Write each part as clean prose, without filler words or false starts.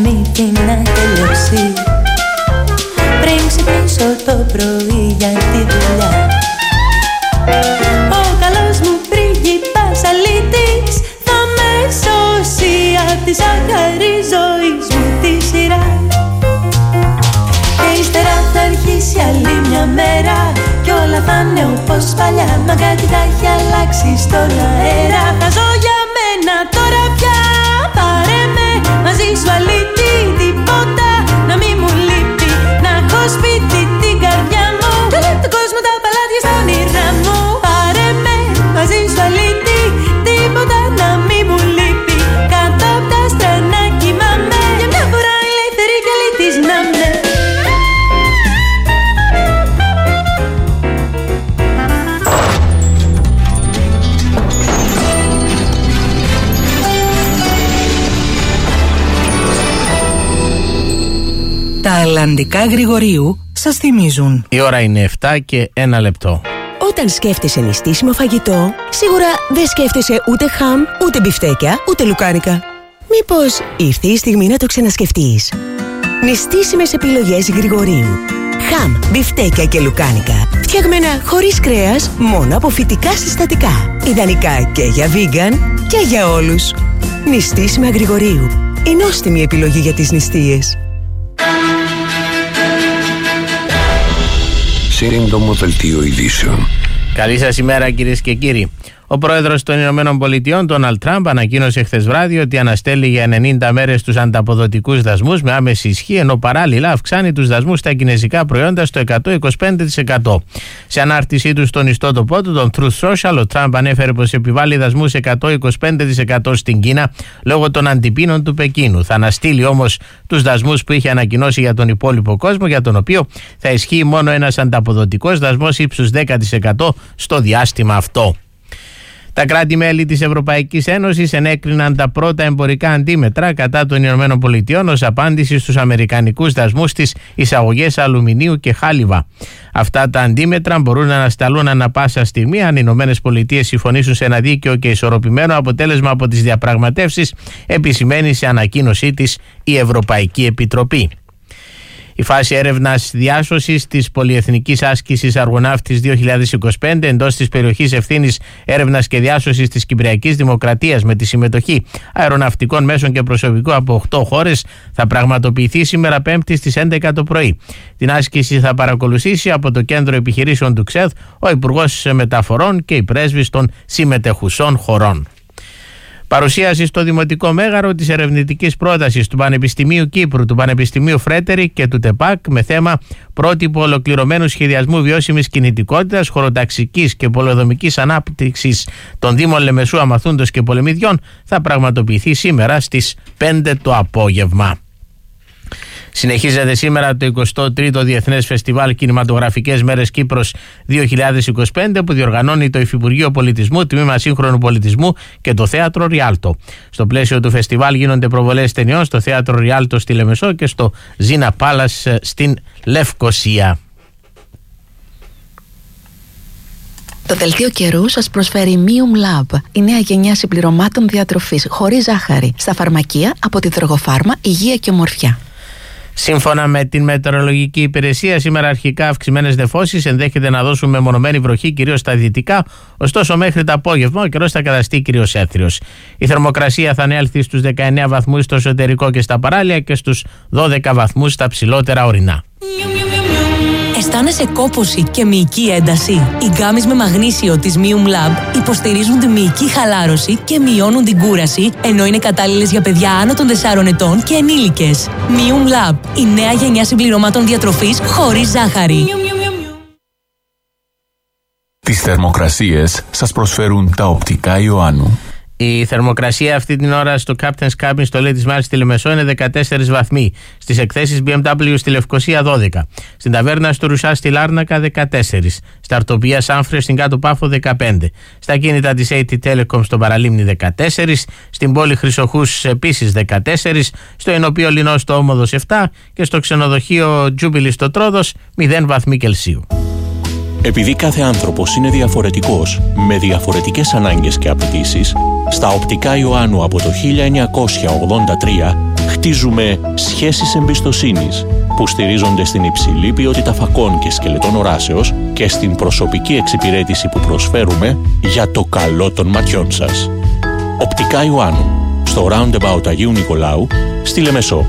παραμύθι να τελειώσει πριν ξυπνήσω το πρωί για τη δουλειά. Ο καλός μου πρίγκιπας αλήτης θα με σώσει απ' τη ζάχαρη ζωής μου τη σειρά. Και ύστερα θα αρχίσει άλλη μια μέρα κι όλα θα είναι όπως παλιά. Μα κάτι θα έχει αλλάξει στον αέρα. Θα ζω για μένα τώρα πια. Πάρε με μαζί σου αλήτη, τίποτα να μην μου λείπει. Να έχω σπίτι την καρδιά μου κι όλο τον κόσμο τα παλάτια στα όνειρά μου. Πάρε με μαζί σου αλήτη, τίποτα να μην μου λείπει. Κάτω απ' τα άστρα να κοιμάμαι, για μια φορά ελεύθερη κι αλήτης να με. Τα αλλαντικά Γρηγορίου σας θυμίζουν. Η ώρα είναι 7 και 1 λεπτό. Όταν σκέφτεσαι νηστίσιμο φαγητό, σίγουρα δεν σκέφτεσαι ούτε χαμ, ούτε μπιφτέκια, ούτε λουκάνικα. Μήπως ήρθε η στιγμή να το ξανασκεφτείς? Νηστίσιμες επιλογές Γρηγορίου. Χαμ, μπιφτέκια και λουκάνικα. Φτιαγμένα χωρίς κρέας, μόνο από φυτικά συστατικά. Ιδανικά και για vegan και για όλους. Νηστίσιμα Γρηγορίου. Η νόστιμη επιλογή για τις νηστείες. Σύντομο δελτίο ειδήσεων. Καλή σας ημέρα κυρίες και κύριοι. Ο πρόεδρος των Ηνωμένων Πολιτειών, Ντόναλντ Τραμπ, ανακοίνωσε χθες βράδυ ότι αναστέλει για 90 μέρες τους ανταποδοτικούς δασμούς με άμεση ισχύ, ενώ παράλληλα αυξάνει τους δασμούς στα κινεζικά προϊόντα στο 125%. Σε ανάρτησή του στον ιστότοπό του, τον Truth Social, ο Τραμπ ανέφερε πως επιβάλλει δασμούς 125% στην Κίνα λόγω των αντιπίνων του Πεκίνου. Θα αναστείλει όμως τους δασμούς που είχε ανακοινώσει για τον υπόλοιπο κόσμο, για τον οποίο θα ισχύει μόνο ένας ανταποδοτικός δασμός ύψους 10% στο διάστημα αυτό. Τα κράτη-μέλη της Ευρωπαϊκής Ένωσης ενέκριναν τα πρώτα εμπορικά αντίμετρα κατά των Ηνωμένων Πολιτειών ως απάντηση στους αμερικανικούς δασμούς στις εισαγωγές αλουμινίου και χάλιβα. Αυτά τα αντίμετρα μπορούν να ανασταλούν ανά πάσα στιγμή αν οι Ηνωμένες Πολιτείες συμφωνήσουν σε ένα δίκαιο και ισορροπημένο αποτέλεσμα από τις διαπραγματεύσεις, επισημαίνει σε ανακοίνωσή της η Ευρωπαϊκή Επιτροπή. Η φάση έρευνας διάσωσης της πολυεθνικής άσκησης Αργοναύτης 2025 εντός της περιοχής ευθύνης έρευνας και διάσωσης της Κυπριακής Δημοκρατίας με τη συμμετοχή αεροναυτικών μέσων και προσωπικού από 8 χώρες θα πραγματοποιηθεί σήμερα Πέμπτη στις 11 το πρωί. Την άσκηση θα παρακολουθήσει από το Κέντρο Επιχειρήσεων του ΞΕΔ ο Υπουργός Μεταφορών και οι πρέσβεις των συμμετεχουσών χωρών. Παρουσίαση στο Δημοτικό Μέγαρο της ερευνητικής πρότασης του Πανεπιστημίου Κύπρου, του Πανεπιστημίου Φρέτερικ και του ΤΕΠΑΚ με θέμα πρότυπο ολοκληρωμένου σχεδιασμού βιώσιμης κινητικότητας, χωροταξικής και πολεοδομικής ανάπτυξης των Δήμων Λεμεσού, Αμαθούντος και Πολεμιδιών θα πραγματοποιηθεί σήμερα στις 5 το απόγευμα. Συνεχίζεται σήμερα το 23ο Διεθνές Φεστιβάλ Κινηματογραφικές Μέρες Κύπρος 2025 που διοργανώνει το Υφυπουργείο Πολιτισμού, Τμήμα Σύγχρονου Πολιτισμού και το Θέατρο Ριάλτο. Στο πλαίσιο του φεστιβάλ γίνονται προβολές ταινιών στο Θέατρο Ριάλτο στη Λεμεσό και στο Ζίνα Πάλας στην Λευκοσία. Το δελτίο καιρού σας προσφέρει Mium Lab, η νέα γενιά συμπληρωμάτων διατροφής χωρίς ζάχαρη, στα φαρμακεία από τη Δρογοφάρμα Υγεία και Ομορφιά. Σύμφωνα με την Μετεωρολογική Υπηρεσία, σήμερα αρχικά αυξημένες νεφώσεις ενδέχεται να δώσουν μεμονωμένη βροχή κυρίως στα δυτικά, ωστόσο μέχρι το απόγευμα ο καιρός θα καταστεί κυρίως έθριος. Η θερμοκρασία θα ανέλθει στους 19 βαθμούς στο εσωτερικό και στα παράλια και στους 12 βαθμούς στα ψηλότερα ορεινά. Αισθάνεσαι κόπωση και μυϊκή ένταση? Οι γκάμεις με μαγνήσιο της Mium Lab υποστηρίζουν τη μυϊκή χαλάρωση και μειώνουν την κούραση, ενώ είναι κατάλληλες για παιδιά άνω των 4 ετών και ενήλικες. Mium Lab, η νέα γενιά συμπληρωμάτων διατροφής χωρίς ζάχαρη. Τις θερμοκρασίες σας προσφέρουν τα οπτικά Ιωάννου. Η θερμοκρασία αυτή την ώρα στο Captain's Cabin στο Ladies Mart στη Λεμεσό είναι 14 βαθμοί. Στις εκθέσεις BMW στη Λευκοσία 12. Στην ταβέρνα στο Ρουσά στη Λάρνακα 14. Στα Αρτοπία Σάμφρε στην Κάτω Πάφο 15. Στα κίνητα της AT Telecom στο Παραλίμνη 14. Στην πόλη Χρυσοχούς επίσης 14. Στο Ενωπείο Λινό στο Όμοδος 7. Και στο ξενοδοχείο Jubilee στο Τρόδος 0 βαθμοί Κελσίου. Επειδή κάθε άνθρωπος είναι διαφορετικός, με διαφορετικές ανάγκες και απαιτήσεις, στα Οπτικά Ιωάννου από το 1983 χτίζουμε σχέσεις εμπιστοσύνης που στηρίζονται στην υψηλή ποιότητα φακών και σκελετών οράσεως και στην προσωπική εξυπηρέτηση που προσφέρουμε για το καλό των ματιών σας. Οπτικά Ιωάννου, στο Roundabout Αγίου Νικολάου, στη Λεμεσό.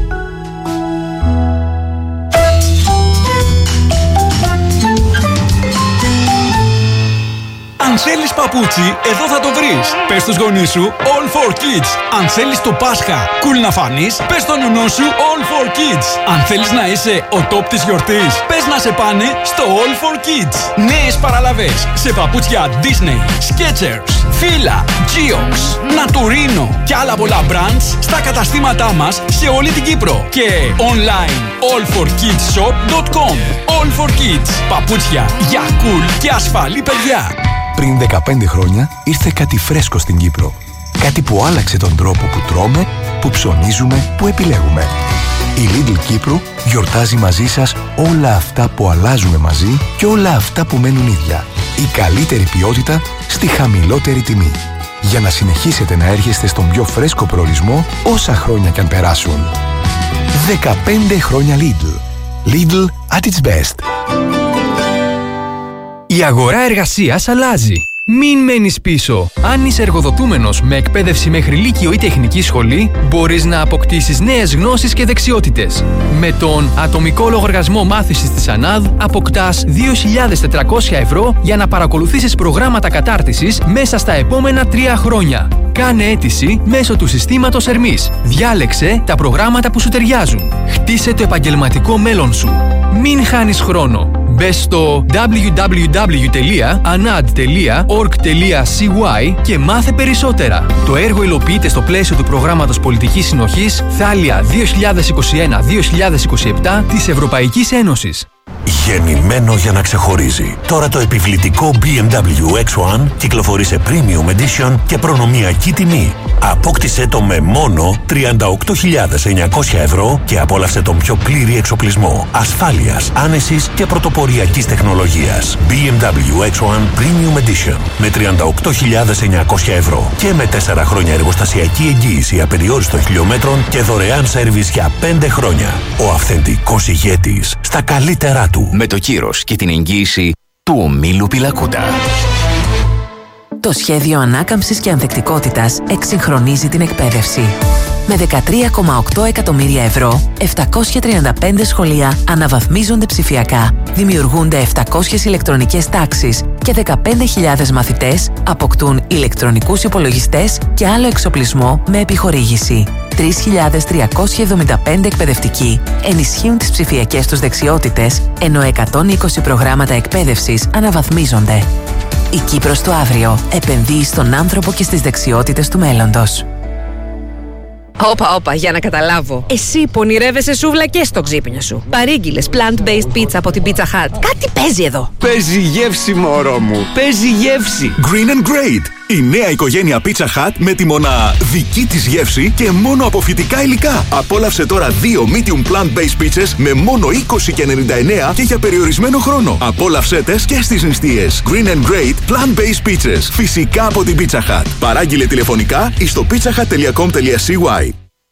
Αν θέλεις παπούτσι, εδώ θα το βρεις. Πες στους γονείς σου All for Kids. Αν θέλεις το Πάσχα cool να φανείς, πες στον νονό σου All for Kids. Αν θέλεις να είσαι ο top της γιορτής, πες να σε πάνε στο All for Kids. Νέες παραλαβές σε παπούτσια Disney, Skechers, Fila, Geox, Naturino και άλλα πολλά brands στα καταστήματά μας σε όλη την Κύπρο. Και online allforkidshop.com. All for Kids. Παπούτσια για cool και ασφαλή παιδιά. Πριν 15 χρόνια ήρθε κάτι φρέσκο στην Κύπρο. Κάτι που άλλαξε τον τρόπο που τρώμε, που ψωνίζουμε, που επιλέγουμε. Η Lidl Κύπρου γιορτάζει μαζί σας όλα αυτά που αλλάζουμε μαζί και όλα αυτά που μένουν ίδια. Η καλύτερη ποιότητα στη χαμηλότερη τιμή. Για να συνεχίσετε να έρχεστε στον πιο φρέσκο προορισμό όσα χρόνια κι αν περάσουν. 15 χρόνια Lidl. Lidl at its best. Η αγορά εργασίας αλλάζει. Μην μένεις πίσω. Αν είσαι εργοδοτούμενος με εκπαίδευση μέχρι λύκειο ή τεχνική σχολή, μπορείς να αποκτήσεις νέες γνώσεις και δεξιότητες. Με τον ατομικό λογαριασμό μάθησης της ΑΝΑΔ αποκτάς 2.400 ευρώ για να παρακολουθήσεις προγράμματα κατάρτισης μέσα στα επόμενα 3 χρόνια. Κάνε αίτηση μέσω του συστήματος Ερμής. Διάλεξε τα προγράμματα που σου ταιριάζουν. Χτίσε το επαγγελματικό μέλλον σου. Μην χάνεις χρόνο. Μπες στο www.anad.org.cy και μάθε περισσότερα. Το έργο υλοποιείται στο πλαίσιο του προγράμματος Πολιτικής Συνοχής Θάλια 2021-2027 της Ευρωπαϊκής Ένωσης. Γεννημένο για να ξεχωρίζει. Τώρα το επιβλητικό BMW X1 κυκλοφορεί σε Premium Edition και προνομιακή τιμή. Απόκτησε το με μόνο 38.900 ευρώ και απόλαυσε τον πιο πλήρη εξοπλισμό ασφάλειας, άνεσης και πρωτοποριακής τεχνολογίας. BMW X1 Premium Edition με 38.900 ευρώ και με 4 χρόνια εργοστασιακή εγγύηση απεριόριστων χιλιόμετρων και δωρεάν σέρβις για 5 χρόνια. Ο αυθεντικός ηγέτης στα καλύτερά του. Με το κύρος και την εγγύηση του ομίλου Πιλακούτα. Το σχέδιο ανάκαμψης και ανθεκτικότητας εξυγχρονίζει την εκπαίδευση. Με 13,8 εκατομμύρια ευρώ, 735 σχολεία αναβαθμίζονται ψηφιακά, δημιουργούνται 700 ηλεκτρονικές τάξεις και 15.000 μαθητές αποκτούν ηλεκτρονικούς υπολογιστές και άλλο εξοπλισμό με επιχορήγηση. 3.375 εκπαιδευτικοί ενισχύουν τις ψηφιακές τους δεξιότητες, ενώ 120 προγράμματα εκπαίδευσης αναβαθμίζονται. Η Κύπρος του αύριο επενδύει στον άνθρωπο και στις δεξιότητες του μέλλοντος. Όπα, για να καταλάβω. Εσύ πονηρεύεσαι σούβλα και στο ξύπνιο σου. Παρήγγειλες plant-based pizza από την Pizza Hut. Κάτι παίζει εδώ. Παίζει γεύση, μωρό μου. Παίζει γεύση. Green and Great. Η νέα οικογένεια Pizza Hut με τη μοναδική της γεύση και μόνο από φυτικά υλικά. Απόλαυσε τώρα 2 medium plant-based pizzas με μόνο 20,99 και για περιορισμένο χρόνο. Απόλαυσέ τες και στις νηστείες. Green and Great plant-based pizzas. Φυσικά από την Pizza Hut. Παράγγειλε τηλεφωνικά ή στο pizzahut.com.cy.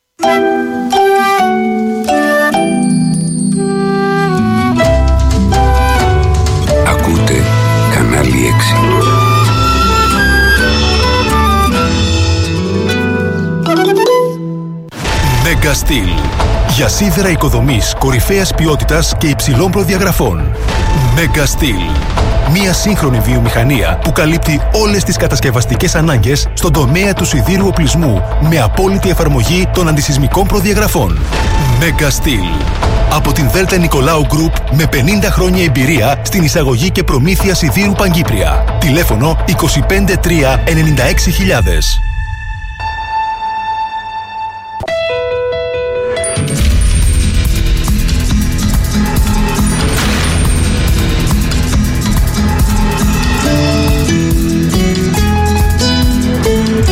Ακούτε κανάλι 6. Mega Steel. Για σίδερα οικοδομής κορυφαίας ποιότητας και υψηλών προδιαγραφών. Mega Steel. Μια σύγχρονη βιομηχανία που καλύπτει όλες τις κατασκευαστικές ανάγκες στον τομέα του σιδήρου οπλισμού με απόλυτη εφαρμογή των αντισυσμικών προδιαγραφών. Mega Steel. Από την Δέλτα Νικολάου Group με 50 χρόνια εμπειρία στην εισαγωγή και προμήθεια σιδήρου Παγκύπρια. Τηλέφωνο 253 96.000.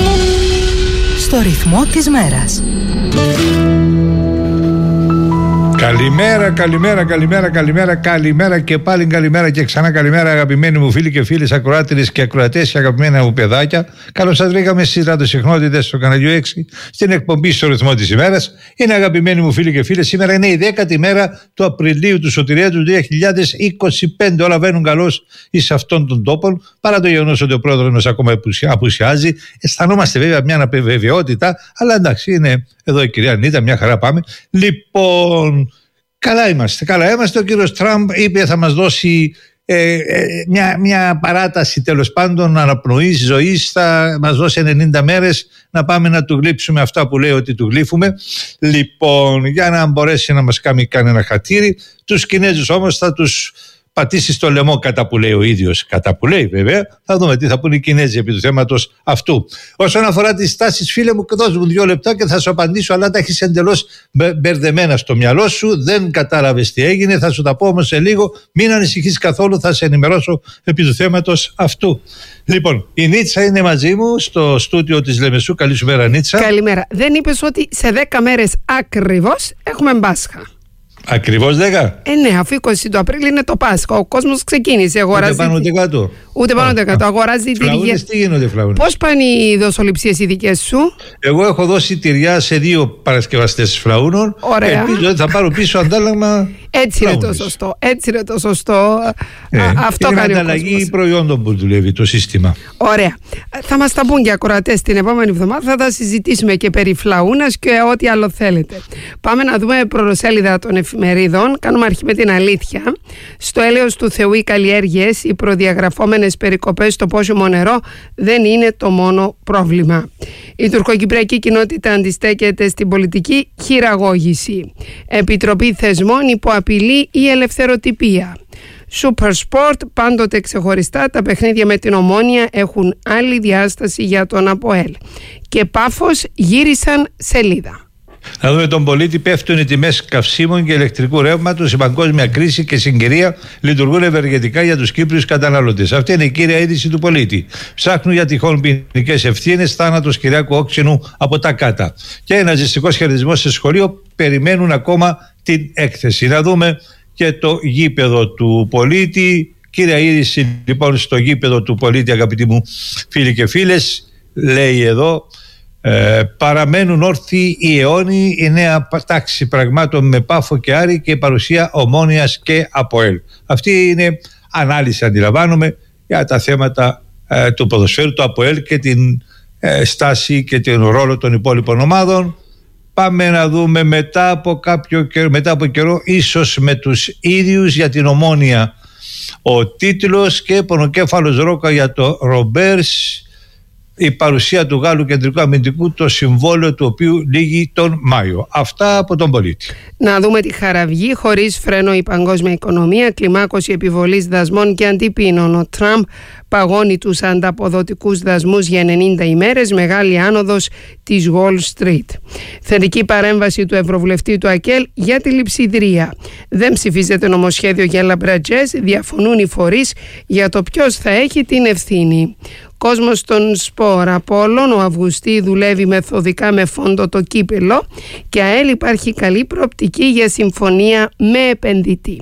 Στο ρυθμό της μέρας. Καλημέρα και πάλι καλημέρα και ξανά καλημέρα, αγαπημένοι μου φίλοι και φίλες, ακροάτριες και ακροατές και αγαπημένα μου παιδάκια. Καλώς σας βρήκαμε στις ραδιοσυχνότητες στο καναλιό 6 στην εκπομπή στο ρυθμό της ημέρας. Είναι, αγαπημένοι μου φίλοι και φίλες, σήμερα είναι η 10η μέρα του Απριλίου του Σωτηρία του 2025. Όλα βαίνουν καλώς εις αυτών των τόπων, παρά το γεγονός ότι ο πρόεδρος μας ακόμα απουσιάζει. Αισθανόμαστε βέβαια μια αναβεβαιότητα, αλλά εντάξει, είναι εδώ η κυρία Νίτα, μια χαρά πάμε. Λοιπόν, καλά είμαστε. Ο κύριος Τραμπ είπε θα μας δώσει μια παράταση, τέλος πάντων, αναπνοής, ζωής. Θα μας δώσει 90 μέρες να πάμε να του γλύψουμε αυτά που λέει ότι του γλύφουμε. Λοιπόν, για να μπορέσει να μας κάνει κανένα χατήρι. Τους Κινέζους όμως θα τους πατήσει στο λαιμό, κατά που λέει ο ίδιος. Κατά που λέει, βέβαια. Θα δούμε τι θα πούνε οι Κινέζοι επί του θέματος αυτού. Όσον αφορά τις τάσεις, φίλε μου, δώσ' μου 2 λεπτά και θα σου απαντήσω, αλλά τα έχεις εντελώς μπερδεμένα στο μυαλό σου. Δεν κατάλαβες τι έγινε. Θα σου τα πω όμως σε λίγο. Μην ανησυχείς καθόλου, θα σε ενημερώσω επί του θέματος αυτού. Λοιπόν, η Νίτσα είναι μαζί μου στο στούντιο της Λεμεσού. Καλή σου μέρα, Νίτσα. Καλημέρα. Δεν είπες ότι σε 10 μέρες ακριβώς έχουμε Πάσχα? Ακριβώς 10. Ναι, αφού 20 του Απρίλη είναι το Πάσχα. Ο κόσμος ξεκίνησε. Ούτε πάνω ούτε κάτω. Ούτε πάνω ούτε κάτω. Αγοράζει τυριά. Τι γίνονται φλαούνες? Πώς πάνε οι δοσοληψίες οι δικές σου? Εγώ έχω δώσει τυριά σε 2 παρασκευαστές φλαούνων. Ωραία. Ελπίζω ότι θα πάρω πίσω αντάλλαγμα. Έτσι είναι το σωστό. Αυτό είναι κάνει ανταλλαγή προϊόντων που δουλεύει το σύστημα. Ωραία. Θα μας τα πούν και ακροατές την επόμενη εβδομάδα. Θα τα συζητήσουμε και περί φλαούνας και ό,τι άλλο θέλετε. Πάμε να δούμε πρωτοσέλιδα των εφημερίδων. Κάνουμε αρχή με την αλήθεια. Στο έλεος του Θεού οι καλλιέργειες, οι προδιαγραφόμενες περικοπές στο πόσιμο νερό δεν είναι το μόνο πρόβλημα. Η τουρκοκυπριακή κοινότητα αντιστέκεται στην πολιτική χειραγώγηση. Επιτροπή θεσμών υπό απειλή η ελευθεροτυπία. Super Sport, πάντοτε ξεχωριστά, τα παιχνίδια με την Ομόνοια έχουν άλλη διάσταση για τον ΑΠΟΕΛ. Και Πάφος γύρισαν σελίδα. Να δούμε τον πολίτη. Πέφτουν οι τιμές καυσίμων και ηλεκτρικού ρεύματος. Η παγκόσμια κρίση και συγκυρία λειτουργούν ευεργετικά για τους Κύπριους καταναλωτές. Αυτή είναι η κύρια είδηση του πολίτη. Ψάχνουν για τυχόν ποινικές ευθύνες. Θάνατος Κυριάκου Όξινου από τα Κάτα. Και ένα ζεστικός χαιρετισμός σε σχολείο. Περιμένουν ακόμα την έκθεση. Να δούμε και το γήπεδο του πολίτη. Κύρια είδηση λοιπόν στο γήπεδο του πολίτη, αγαπητοί μου φίλοι και φίλες. Λέει εδώ. Παραμένουν όρθιοι οι αιώνιοι, η νέα τάξη πραγμάτων με Πάφο και Άρη και η παρουσία Ομόνοιας και ΑΠΟΕΛ. Αυτή είναι ανάλυση, αντιλαμβάνομαι, για τα θέματα του ποδοσφαίρου, του ΑΠΟΕΛ και την στάση και τον ρόλο των υπόλοιπων ομάδων. Πάμε να δούμε μετά από καιρό, ίσως με τους ίδιους, για την Ομόνια ο τίτλος, και πονοκέφαλος ρόκα για το Ρομπέρς. Η παρουσία του Γάλλου κεντρικού αμυντικού, το συμβόλαιο του οποίου λήγει τον Μάιο. Αυτά από τον πολίτη. Να δούμε τη Χαραυγή. Χωρίς φρένο η παγκόσμια οικονομία, κλιμάκωση επιβολής δασμών και αντιπίνων. Ο Τραμπ παγώνει τους ανταποδοτικούς δασμούς για 90 ημέρες, μεγάλη άνοδος της Wall Street. Θετική παρέμβαση του Ευρωβουλευτή του ΑΚΕΛ για τη λειψιδρία. Δεν ψηφίζεται νομοσχέδιο για λαμπρατζές, διαφωνούν οι φορείς για το ποιος θα έχει την ευθύνη. Κόσμος των σπορ. Απόλλων, ο Αυγουστή δουλεύει μεθοδικά με φόντο το κύπελο και ΑΕΛ υπάρχει καλή προοπτική για συμφωνία με επενδυτή.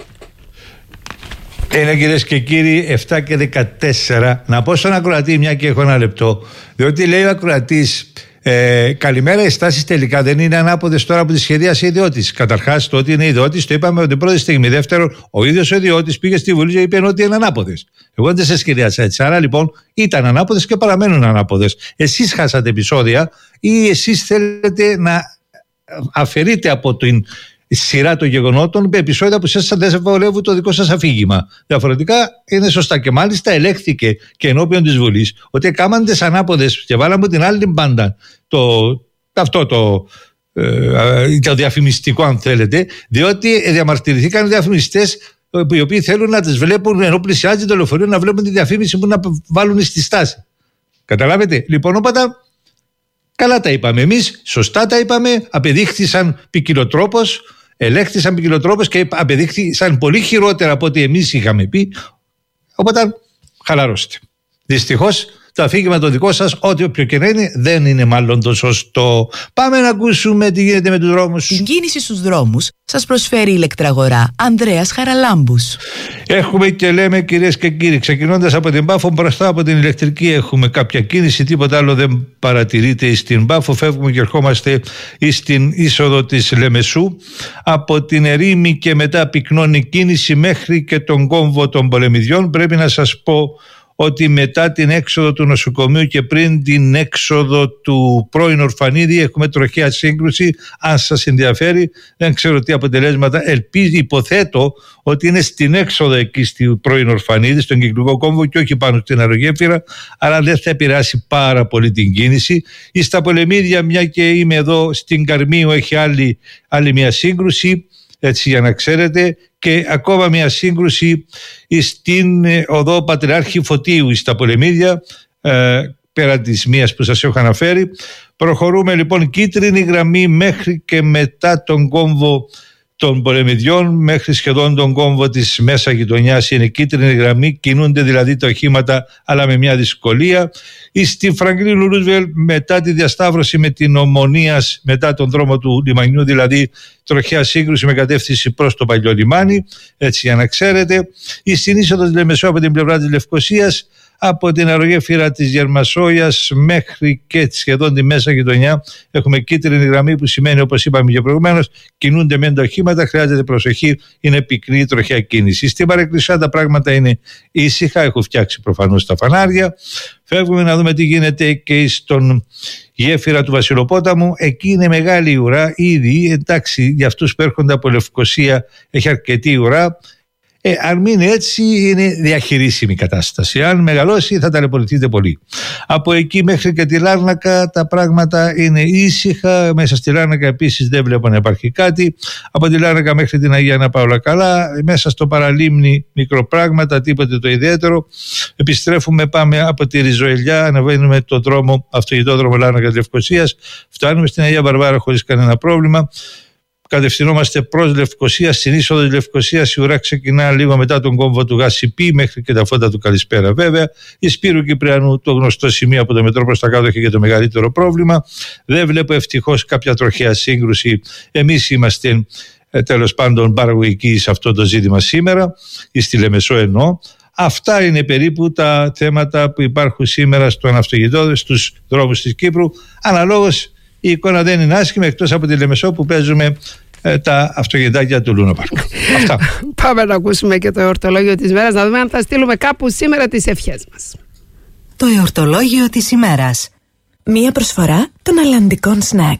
Είναι, κυρίες και κύριοι, 7 και 14. Να πω στον ακροατή, μια και έχω ένα λεπτό, διότι λέει ο ακροατής, καλημέρα, οι στάσεις τελικά δεν είναι ανάποδες τώρα που τη σχεδίασε ιδιώτης. Καταρχάς, το ότι είναι ιδιώτης το είπαμε από την πρώτη στιγμή. Δεύτερον, ο ίδιος ο ιδιώτης πήγε στη Βουλή και είπε ότι είναι ανάποδες. Εγώ δεν σε σχεδιάσα έτσι. Άρα λοιπόν ήταν ανάποδες και παραμένουν ανάποδες. Εσείς χάσατε επεισόδια ή εσείς θέλετε να αφαιρείτε από την σειρά των γεγονότων με επεισόδια που σας δεν βολεύουν το δικό σας αφήγημα. Διαφορετικά είναι σωστά, και μάλιστα ελέγχθηκε και ενώπιον της Βουλής ότι κάμαν τις ανάποδες και βάλαμε την άλλη μπάντα το διαφημιστικό, αν θέλετε, διότι διαμαρτυρηθήκαν οι διαφημιστές οι οποίοι θέλουν να τις βλέπουν ενώ πλησιάζει το λεωφορείο, να βλέπουν τη διαφήμιση που να βάλουν στη στάση. Καταλάβετε? Λοιπόν, όποτε καλά τα είπαμε εμείς, σωστά τα είπαμε, απεδείχθησαν ποικιλοτρόπως, ελέγχθησαν ποικιλοτρόπως και απεδείχθησαν πολύ χειρότερα από ό,τι εμείς είχαμε πει. Οπότε χαλαρώστε. Δυστυχώς το αφήγημα το δικό σας, ό,τι όποιο και να είναι, δεν είναι μάλλον το σωστό. Πάμε να ακούσουμε τι γίνεται με τους δρόμους. Την κίνηση στους δρόμους σας προσφέρει η ηλεκτραγορά Ανδρέας Χαραλάμπους. Έχουμε και λέμε, κυρίες και κύριοι, ξεκινώντας από την Πάφο, μπροστά από την ηλεκτρική έχουμε κάποια κίνηση, τίποτα άλλο δεν παρατηρείται στην Πάφο. Φεύγουμε και ερχόμαστε στην είσοδο της Λεμεσού. Από την Ερήμη και μετά πυκνώνει κίνηση μέχρι και τον κόμβο των Πολεμιδιών. Πρέπει να σας πω ότι μετά την έξοδο του νοσοκομείου και πριν την έξοδο του πρώην Ορφανίδη έχουμε τροχαία σύγκρουση. Αν σας ενδιαφέρει, δεν ξέρω τι αποτελέσματα, υποθέτω ότι είναι στην έξοδο εκεί στη πρώην Ορφανίδη, στον κυκλικό κόμβο και όχι πάνω στην αερογέφυρα, άρα δεν θα επηρεάσει πάρα πολύ την κίνηση. Ή στα Πολεμίδια, μια και είμαι εδώ στην Καρμίου, έχει άλλη μια σύγκρουση, έτσι για να ξέρετε, και ακόμα μια σύγκρουση στην οδό Πατριάρχη Φωτίου στα Πολεμίδια, πέρα της μίας που σας έχω αναφέρει. Προχωρούμε λοιπόν κίτρινη γραμμή μέχρι και μετά τον κόμβο των Πολεμιδιών, μέχρι σχεδόν τον κόμβο της μέσα γειτονιάς είναι κίτρινη γραμμή, κινούνται δηλαδή τα οχήματα αλλά με μια δυσκολία. Στη Φραγκλίνου Ρούσβελτ μετά τη διασταύρωση με την Ομονίας, μετά τον δρόμο του λιμανιού, δηλαδή τροχιά σύγκρουση με κατεύθυνση προς το παλιό λιμάνι, έτσι για να ξέρετε. Ή στην είσοδο της Λεμεσού από την πλευρά της Λευκωσίας, από την αερογέφυρα της Γερμασόγειας μέχρι και σχεδόν τη μέσα γειτονιά έχουμε κίτρινη γραμμή, που σημαίνει, όπως είπαμε και προηγουμένως, κινούνται μεν τα οχήματα, χρειάζεται προσοχή, είναι πυκνή τροχιά κίνηση. Στην Παρεκκλησιά τα πράγματα είναι ήσυχα, έχω φτιάξει προφανώς τα φανάρια. Φεύγουμε να δούμε τι γίνεται και στον γέφυρα του Βασιλοπόταμου. Εκεί είναι μεγάλη ουρά ήδη, εντάξει, για αυτούς που έρχονται από Λευκωσία έχει αρκετή ουρά. Αν μείνει έτσι είναι διαχειρίσιμη η κατάσταση. Αν μεγαλώσει θα ταλαιπωρηθείτε πολύ. Από εκεί μέχρι και τη Λάρνακα τα πράγματα είναι ήσυχα. Μέσα στη Λάρνακα επίσης δεν βλέπω να υπάρχει κάτι. Από τη Λάρνακα μέχρι την Αγία Ανά Παύλα καλά. Μέσα στο παραλίμνη μικροπράγματα, τίποτε το ιδιαίτερο. Επιστρέφουμε, πάμε από τη Ριζοελιά, αναβαίνουμε το δρόμο, αυτοκινητόδρομο Λάρνακα Λευκωσίας. Φτάνουμε στην Αγία Βαρβάρα χωρίς κανένα πρόβλημα. Κατευθυνόμαστε προς Λευκωσία. Στην είσοδο της Λευκωσίας η ουρά ξεκινά λίγο μετά τον κόμβο του Γασιπί μέχρι και τα φώτα του Καλησπέρα βέβαια. Η Σπύρου Κυπριανού, το γνωστό σημείο από το μετρό προς τα κάτω, έχει και το μεγαλύτερο πρόβλημα. Δεν βλέπω ευτυχώς κάποια τροχαία σύγκρουση. Εμείς είμαστε τέλος πάντων παραγωγικοί σε αυτό το ζήτημα σήμερα, ή στη Λεμεσό εννοώ. Αυτά είναι περίπου τα θέματα που υπάρχουν σήμερα στον αυτοκινητόδρομο, στους δρόμους της Κύπρου. Αναλόγως η εικόνα δεν είναι άσχημη, εκτός από τη Λεμεσό που παίζουμε τα αυτοκινητάκια του Λούνα Πάρκ. Αυτά. Πάμε να ακούσουμε και το εορτολόγιο της μέρας, να δούμε αν θα στείλουμε κάπου σήμερα τις ευχές μας. Το εορτολόγιο της ημέρας. Μία προσφορά των αλλαντικών σνακ.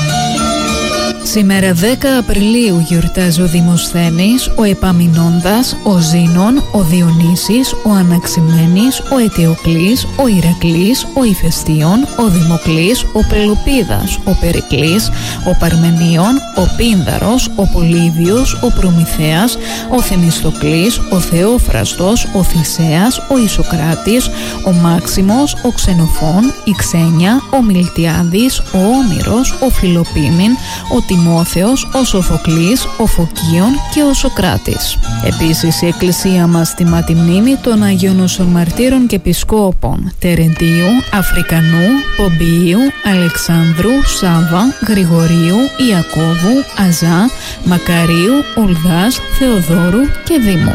Σήμερα 10 Απριλίου γιορτάζει ο Δημοσθένης, ο Επαμεινώντας, ο Ζήνων, ο Διονύσης, ο Αναξημένης, ο Αιτιοκλής, ο Ηρακλής, ο Ηφαιστίων, ο Δημοκλής, ο Πελοπίδας, ο Περικλής, ο Παρμενίων, ο Πίνδαρος, ο Πολύβιος, ο Προμηθέας, ο Θεμιστοκλής, ο Θεόφραστος, ο Θησέας, ο Ισοκράτης, ο Μάξιμος, ο Ξενοφών, η Ξένια, ο Μιλτιάδης, ο Όμηρος, ο Φιλοπίμην, ο Τιμόθεος, ο Σοφοκλής, ο Φωκίων και ο Σοκράτης. Επίσης η Εκκλησία μας τιμά τη μνήμη των Αγίων Νοσων Μαρτύρων και Επισκόπων Τερεντίου, Αφρικανού, Πομπιίου, Αλεξάνδρου, Σάβα, Γρηγορίου, Ιακώβου, Αζά, Μακαρίου, Ολδάς, Θεοδόρου και Δήμου.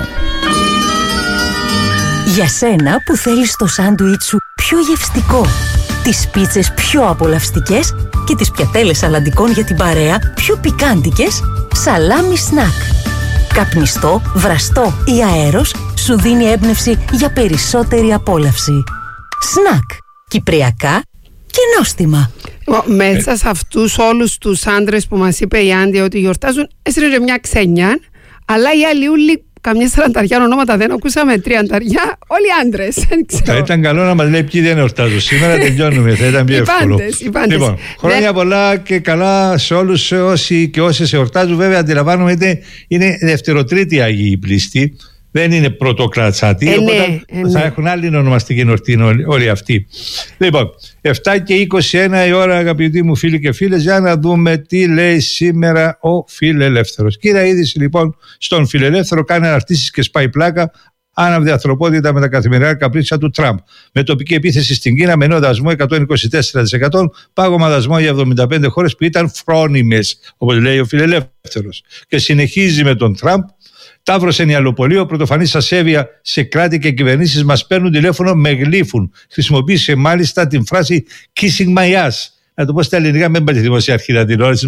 Για σένα που θέλεις το σάντουιτ σου πιο γευστικό, τις πίτσες πιο απολαυστικές και τις πιατέλες αλλαντικών για την παρέα πιο πικάντικες, Σαλάμι Σνακ. Καπνιστό, βραστό ή αέρος σου δίνει έμπνευση για περισσότερη απόλαυση. Σνακ. Κυπριακά και νόστιμα. Μέσα σε αυτούς όλους τους άντρες που μας είπε η Άντι ότι γιορτάζουν, έστειλε μια Ξένια, αλλά οι άλλοι ούλοι καμιά 40 ονόματα δεν ακούσαμε, 30, όλοι άντρες. Θα ήταν καλό να μας λέει ποιοι δεν εορτάζουν. Σήμερα τελειώνουμε, θα ήταν πιο εύκολο. Λοιπόν, χρόνια πολλά και καλά σε όλους όσοι και όσες εορτάζουν. Βέβαια, αντιλαμβάνομαι ότι είναι δευτεροτρίτη Αγίοι Πλήστοι. Δεν είναι πρωτοκλατσάτη, οπότε θα έχουν άλλη ονομαστική εορτή όλοι αυτοί. Λοιπόν, 7 και 21 η ώρα, αγαπητοί μου φίλοι και φίλες, για να δούμε τι λέει σήμερα ο Φιλελεύθερος. Κύρια είδηση λοιπόν στον Φιλελεύθερο, κάνει αναρτήσεις και σπάει πλάκα άναυδη ανθρωπότητα με τα καθημερινά καπρίτσα του Τραμπ. Με τοπική επίθεση στην Κίνα με νέο δασμό 124%, πάγωμα δασμό για 75 χώρες που ήταν φρόνιμες, όπως λέει ο φιλελεύθερος. Και συνεχίζει με τον Τραμπ. Ταύρος ενιαλοπολείο, πρωτοφανής ασέβεια σε κράτη και κυβερνήσεις μας παίρνουν τηλέφωνο, με γλύφουν. Χρησιμοποίησε μάλιστα την φράση kissing my ass. Να το πω στα ελληνικά, μην πάτε δημοσία αρχή να την ώρα.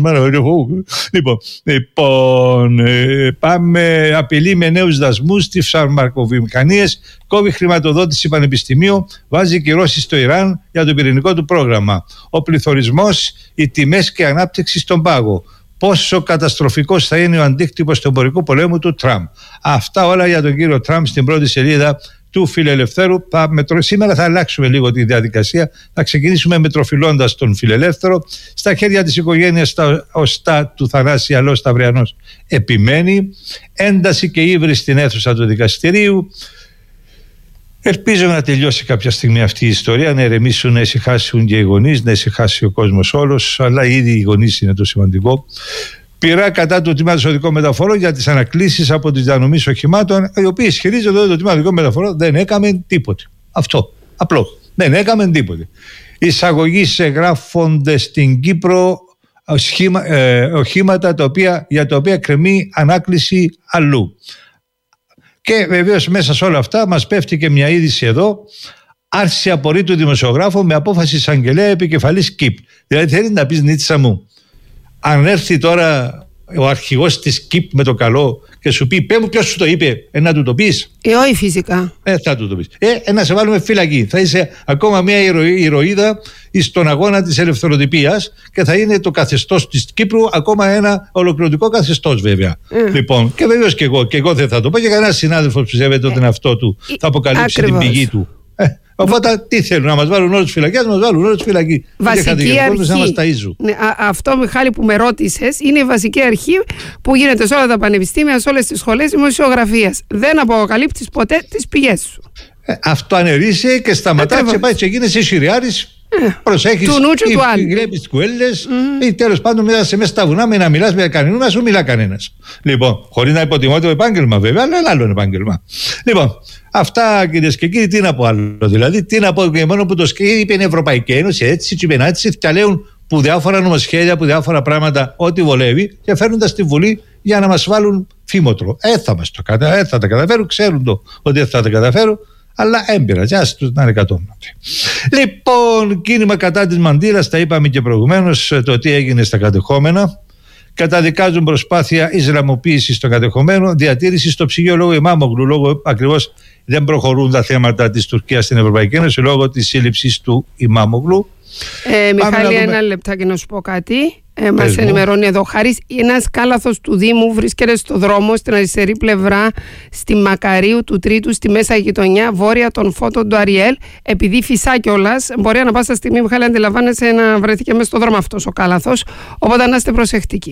Λοιπόν, πάμε. Απειλεί με νέους δασμούς στις φαρμακοβιομηχανίες, κόβει χρηματοδότηση πανεπιστημίου, βάζει κυρώσεις στο Ιράν για το πυρηνικό του πρόγραμμα. Ο πληθωρισμός, οι τιμές και η ανάπτυξη στον πάγο. Πόσο καταστροφικός θα είναι ο αντίκτυπος του εμπορικού πολέμου του Τραμπ. Αυτά όλα για τον κύριο Τραμπ στην πρώτη σελίδα του Φιλελευθέρου. Σήμερα θα αλλάξουμε λίγο τη διαδικασία. Θα ξεκινήσουμε μετροφυλώντας τον Φιλελεύθερο. Στα χέρια της οικογένειας τα οστά του Θανάση Αλός Σταυριανός επιμένει. Ένταση και ύβρι στην αίθουσα του δικαστηρίου. Ελπίζω να τελειώσει κάποια στιγμή αυτή η ιστορία, να ηρεμήσουν, να ησυχάσουν και οι γονείς, να ησυχάσει ο κόσμος όλος, αλλά ήδη οι γονείς είναι το σημαντικό. Πειρά κατά του τμήματος οδικών μεταφορών για τις ανακλήσεις από τις διανομής οχημάτων, οι οποίοι ισχυρίζονται ότι το τμήμα οδικών μεταφορών δεν έκαμε τίποτε. Αυτό. Απλό. Δεν έκαμε τίποτε. Εισαγωγής εγγράφονται στην Κύπρο οχήματα για τα οποία κρεμεί ανάκληση αλλού. Και βεβαίως μέσα σε όλα αυτά μας πέφτει και μια είδηση εδώ. Άρση απορρίτου δημοσιογράφου με απόφαση εισαγγελέα επικεφαλής ΚΙΠ. Δηλαδή θέλει να πεις, Νίτσα μου, αν έρθει τώρα ο αρχηγός της ΚΙΠ με το καλό και σου πει, πέ μου ποιος σου το είπε, να του το πεις? Όχι φυσικά. Θα του το πεις. Να σε βάλουμε φυλακή. Θα είσαι ακόμα μια ηρωίδα στον αγώνα της ελευθεροτυπίας και θα είναι το καθεστώς της Κύπρου ακόμα ένα ολοκληρωτικό καθεστώς, βέβαια. Λοιπόν, και βεβαίως και εγώ δεν θα το πω, και κανένας συνάδελφος που ψεύεται τον εαυτό του θα αποκαλύψει την πηγή του. Οπότε τι θέλουν, να μας βάλουν όλους φυλακές, να μας βάλουν όλους φυλακή. Βασική αρχή. Να μας ταΐζουν. Ναι, αυτό, Μιχάλη, που με ρώτησες, είναι η βασική αρχή που γίνεται σε όλα τα πανεπιστήμια, σε όλες τις σχολές δημοσιογραφίας. Δεν αποκαλύπτεις ποτέ τις πηγές σου. Αυτό ανερίσαι και σταματάς και πάει και γίνεσαι Συριάρης. Προσέχεις ή γρέπεις τις κουέλες ή τέλος πάντων μέσα στα βουνά με να μιλάς με κανέναν, να σου μιλά κανένας. Λοιπόν, χωρίς να υποτιμώ το επάγγελμα βέβαια, αλλά ένα άλλο επάγγελμα. Λοιπόν, αυτά κυρίες και κύριοι, τι να πω άλλο? Δηλαδή, τι να πω, και μόνο που το είπε η Ευρωπαϊκή Ένωση, έτσι, τσιμπενάτσι, τα λέουν που διάφορα νομοσχέδια, που διάφορα πράγματα, ό,τι βολεύει, και φέρνοντας στη Βουλή για να μας βάλουν φήμοτρο. Θα τα καταφέρουν, ξέρουν ότι δεν θα τα καταφέρουν. Αλλά έμπειρα, τους να είναι κατώματι. Λοιπόν, κίνημα κατά της μαντήλας, τα είπαμε και προηγουμένως, το τι έγινε στα κατεχόμενα. Καταδικάζουν προσπάθεια Ισλαμοποίησης των κατεχομένων, διατήρηση στο ψυγείο λόγω Ημάμογλου, λόγω ακριβώς δεν προχωρούν τα θέματα της Τουρκίας στην Ευρωπαϊκή Ένωση, λόγω της σύλληψης του Ημάμογλου. Μιχάλη, ένα λεπτάκι να σου πω κάτι. Μας ενημερώνει εδώ Χάρης. Ένας κάλαθος του Δήμου βρίσκεται στο δρόμο στην αριστερή πλευρά, στη Μακαρίου του Τρίτου, στη μέσα γειτονιά, βόρεια των φώτων του Αριέλ. Επειδή φυσά κιόλας, μπορεί ανά πάσα στιγμή, Μιχάλη, αντιλαμβάνεσαι, να βρεθεί μέσα στο δρόμο αυτός ο κάλαθος. Οπότε να είστε προσεκτικοί.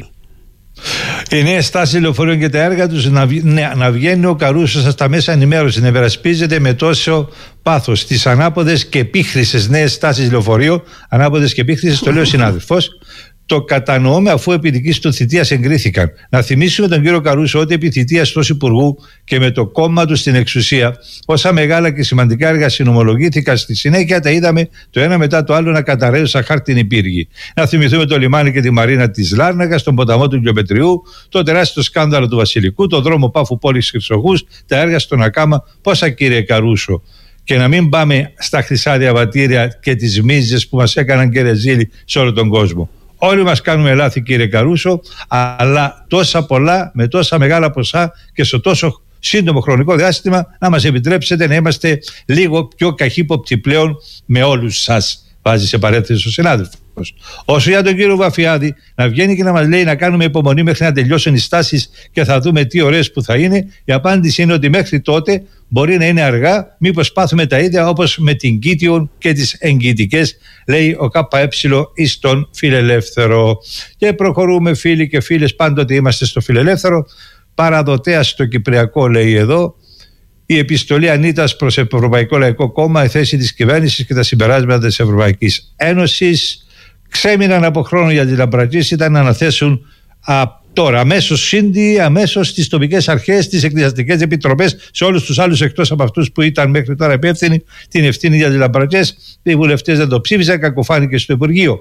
Οι νέες στάσεις λεωφορείων και τα έργα τους, να βγαίνει ο Καρούσος στα μέσα ενημέρωση, να υπερασπίζεται με τόσο πάθος τις ανάποδες και επίχρησες νέες στάσεις λεωφορείων. Ανάποδες και επίχρησες, το λέει ο συνάδελφος. Το κατανοούμε, αφού επί δικής του θητείας εγκρίθηκαν. Να θυμίσουμε τον κύριο Καρούσο ότι επί θητείας ως Υπουργού και με το κόμμα του στην εξουσία, όσα μεγάλα και σημαντικά έργα συνομολογήθηκαν, στη συνέχεια τα είδαμε το ένα μετά το άλλο να καταρρέουν σαν χάρτινοι πύργοι. Να θυμηθούμε το λιμάνι και τη μαρίνα της Λάρνακας, τον ποταμό του Λιοπετριού, το τεράστιο σκάνδαλο του Βασιλικού, το δρόμο Πάφου Πόλης Χρυσοχούς, τα έργα στον Ακάμα. Πόσα, κύριε Καρούσο? Και να μην πάμε στα χρυσά διαβατήρια και τις μίζες που μας έκαναν και ρεζίλι σε όλο τον κόσμο. Όλοι μας κάνουμε λάθη, κύριε Καρούσο, αλλά τόσα πολλά με τόσα μεγάλα ποσά και σε τόσο σύντομο χρονικό διάστημα να μας επιτρέψετε να είμαστε λίγο πιο καχύποπτοι πλέον με όλους σας. Βάζει σε παρένθεση ο συνάδελφος. Όσο για τον κύριο Βαφιάδη, να βγαίνει και να μας λέει να κάνουμε υπομονή μέχρι να τελειώσουν οι στάσεις και θα δούμε τι ωραίες που θα είναι, η απάντηση είναι ότι μέχρι τότε μπορεί να είναι αργά, μήπως πάθουμε τα ίδια όπως με την Κίτιον και τις εγκυτικές, λέει ο ΚΕ εις τον Φιλελεύθερο. Και προχωρούμε, φίλοι και φίλες, πάντοτε είμαστε στο Φιλελεύθερο. Παραδοτέας στο Κυπριακό, λέει εδώ, η επιστολή Ανίτας προς Ευρωπαϊκό Λαϊκό Κόμμα, η θέση της κυβέρνησης και τα συμπεράσματα της Ευρωπαϊκής Ένωσης. Ξέμειναν από χρόνο για τη Λαμπρακής, ήταν να αναθέσουν Τώρα, αμέσως στις τοπικές αρχές, στις εκκλησιαστικές επιτροπές, σε όλους τους άλλους εκτός από αυτούς που ήταν μέχρι τώρα υπεύθυνοι, την ευθύνη για τις λαμπρακές, οι βουλευτές δεν το ψήφισαν, κακοφάνηκε στο Υπουργείο.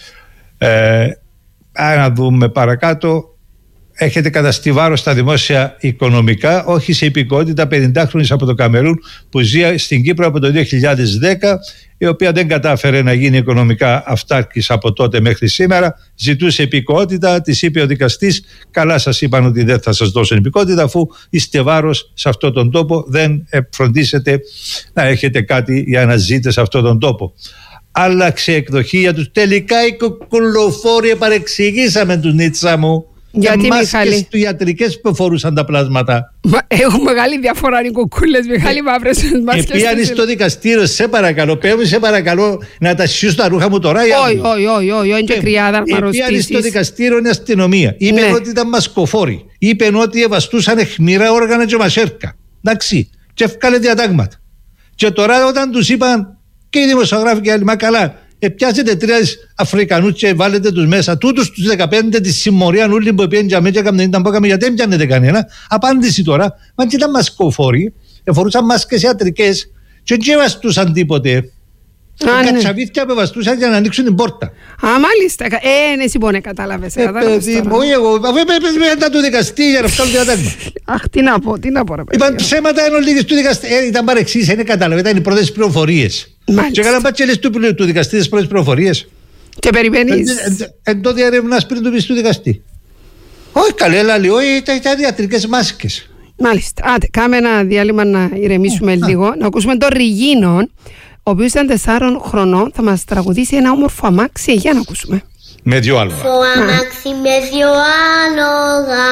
Να δούμε παρακάτω. Έχετε καταστεί βάρος στα δημόσια οικονομικά, όχι σε υπηκότητα 50χρονης από το Καμερούν που ζει στην Κύπρο από το 2010, η οποία δεν κατάφερε να γίνει οικονομικά αυτάρκης από τότε μέχρι σήμερα. Ζητούσε υπηκότητα, της είπε ο δικαστής, καλά σας είπαν ότι δεν θα σας δώσουν υπηκότητα, αφού είστε βάρος σε αυτόν τον τόπο, δεν φροντίσετε να έχετε κάτι για να ζείτε σε αυτόν τον τόπο. Άλλαξε εκδοχή για τους. Τελικά οι κουκουλοφόροι παρεξηγήσαμε τους, Νίτσα μου. Γιατί, μάσκες του ιατρικές που φορούσαν τα πλάσματα. Έχουν μεγάλη διαφορά οι κουκούλες, Μιχάλη, μαύρες μάσκες. Επιάνει στο δικαστήριο, σε παρακαλώ, πέμει, σε παρακαλώ να τα σιούς τα ρούχα μου τώρα. Όχι, είναι και κρυάδα να ρωτήσεις. Επιάνει στο δικαστήριο η αστυνομία. Είπε ότι ήταν μασκοφόροι. Είπε ότι ευαστούσαν αιχμηρά όργανα και μασέρκα. Εντάξει, και έφκαλε διατάγματα. Και τώρα όταν τους είπαν και οι δημοσιογράφοι και άλλοι, μα καλά, πιάσετε 3 Αφρικανούς και βάλετε τους μέσα. Τούτους τους 15 τη συμμορία όλοι που πήγαν για μέτια δεν ήταν πόκαμε, γιατί δεν πιάνετε κανένα. Απάντηση τώρα, μα και ήταν μασκοφόροι, φορούσαν μάσκες ιατρικές και δεν βαστούσαν τίποτε. Κατσαβίθια που βαστούσαν για να ανοίξουν την πόρτα. Α, μάλιστα. Εσύ μπορεί να κατάλαβες. Όχι εγώ, αφού έπαιζε μετά του δικαστή για να βγάλουν διατάγμα. Αχ, τι να πω ρε παιδί. Είπαν ψέματα ενώ λίγες του δικαστή. Ήταν παρεξής, δεν κατάλαβε, ήταν οι πρώτες πληροφορίες. Και έκαναν πάτσελες του δικαστή τις πρώτες πληροφορίες. Και περιμένεις. Εν τότε ερευνάς πριν του πεις του δικαστή. Όχι καλέ, λαλή, όχι, ήταν ιατρικές μάσκες. Μάλιστα. Άντε, κάμε ένα διάλειμμα να ηρεμήσουμε λίγο, να ακούσουμε τον Ριγίνον, ο οποίος ήταν 4 χρονών, θα μας τραγουδήσει ένα όμορφο αμάξι. Για να ακούσουμε. Με 2 άλογα. Αμάξι με 2 άλογα,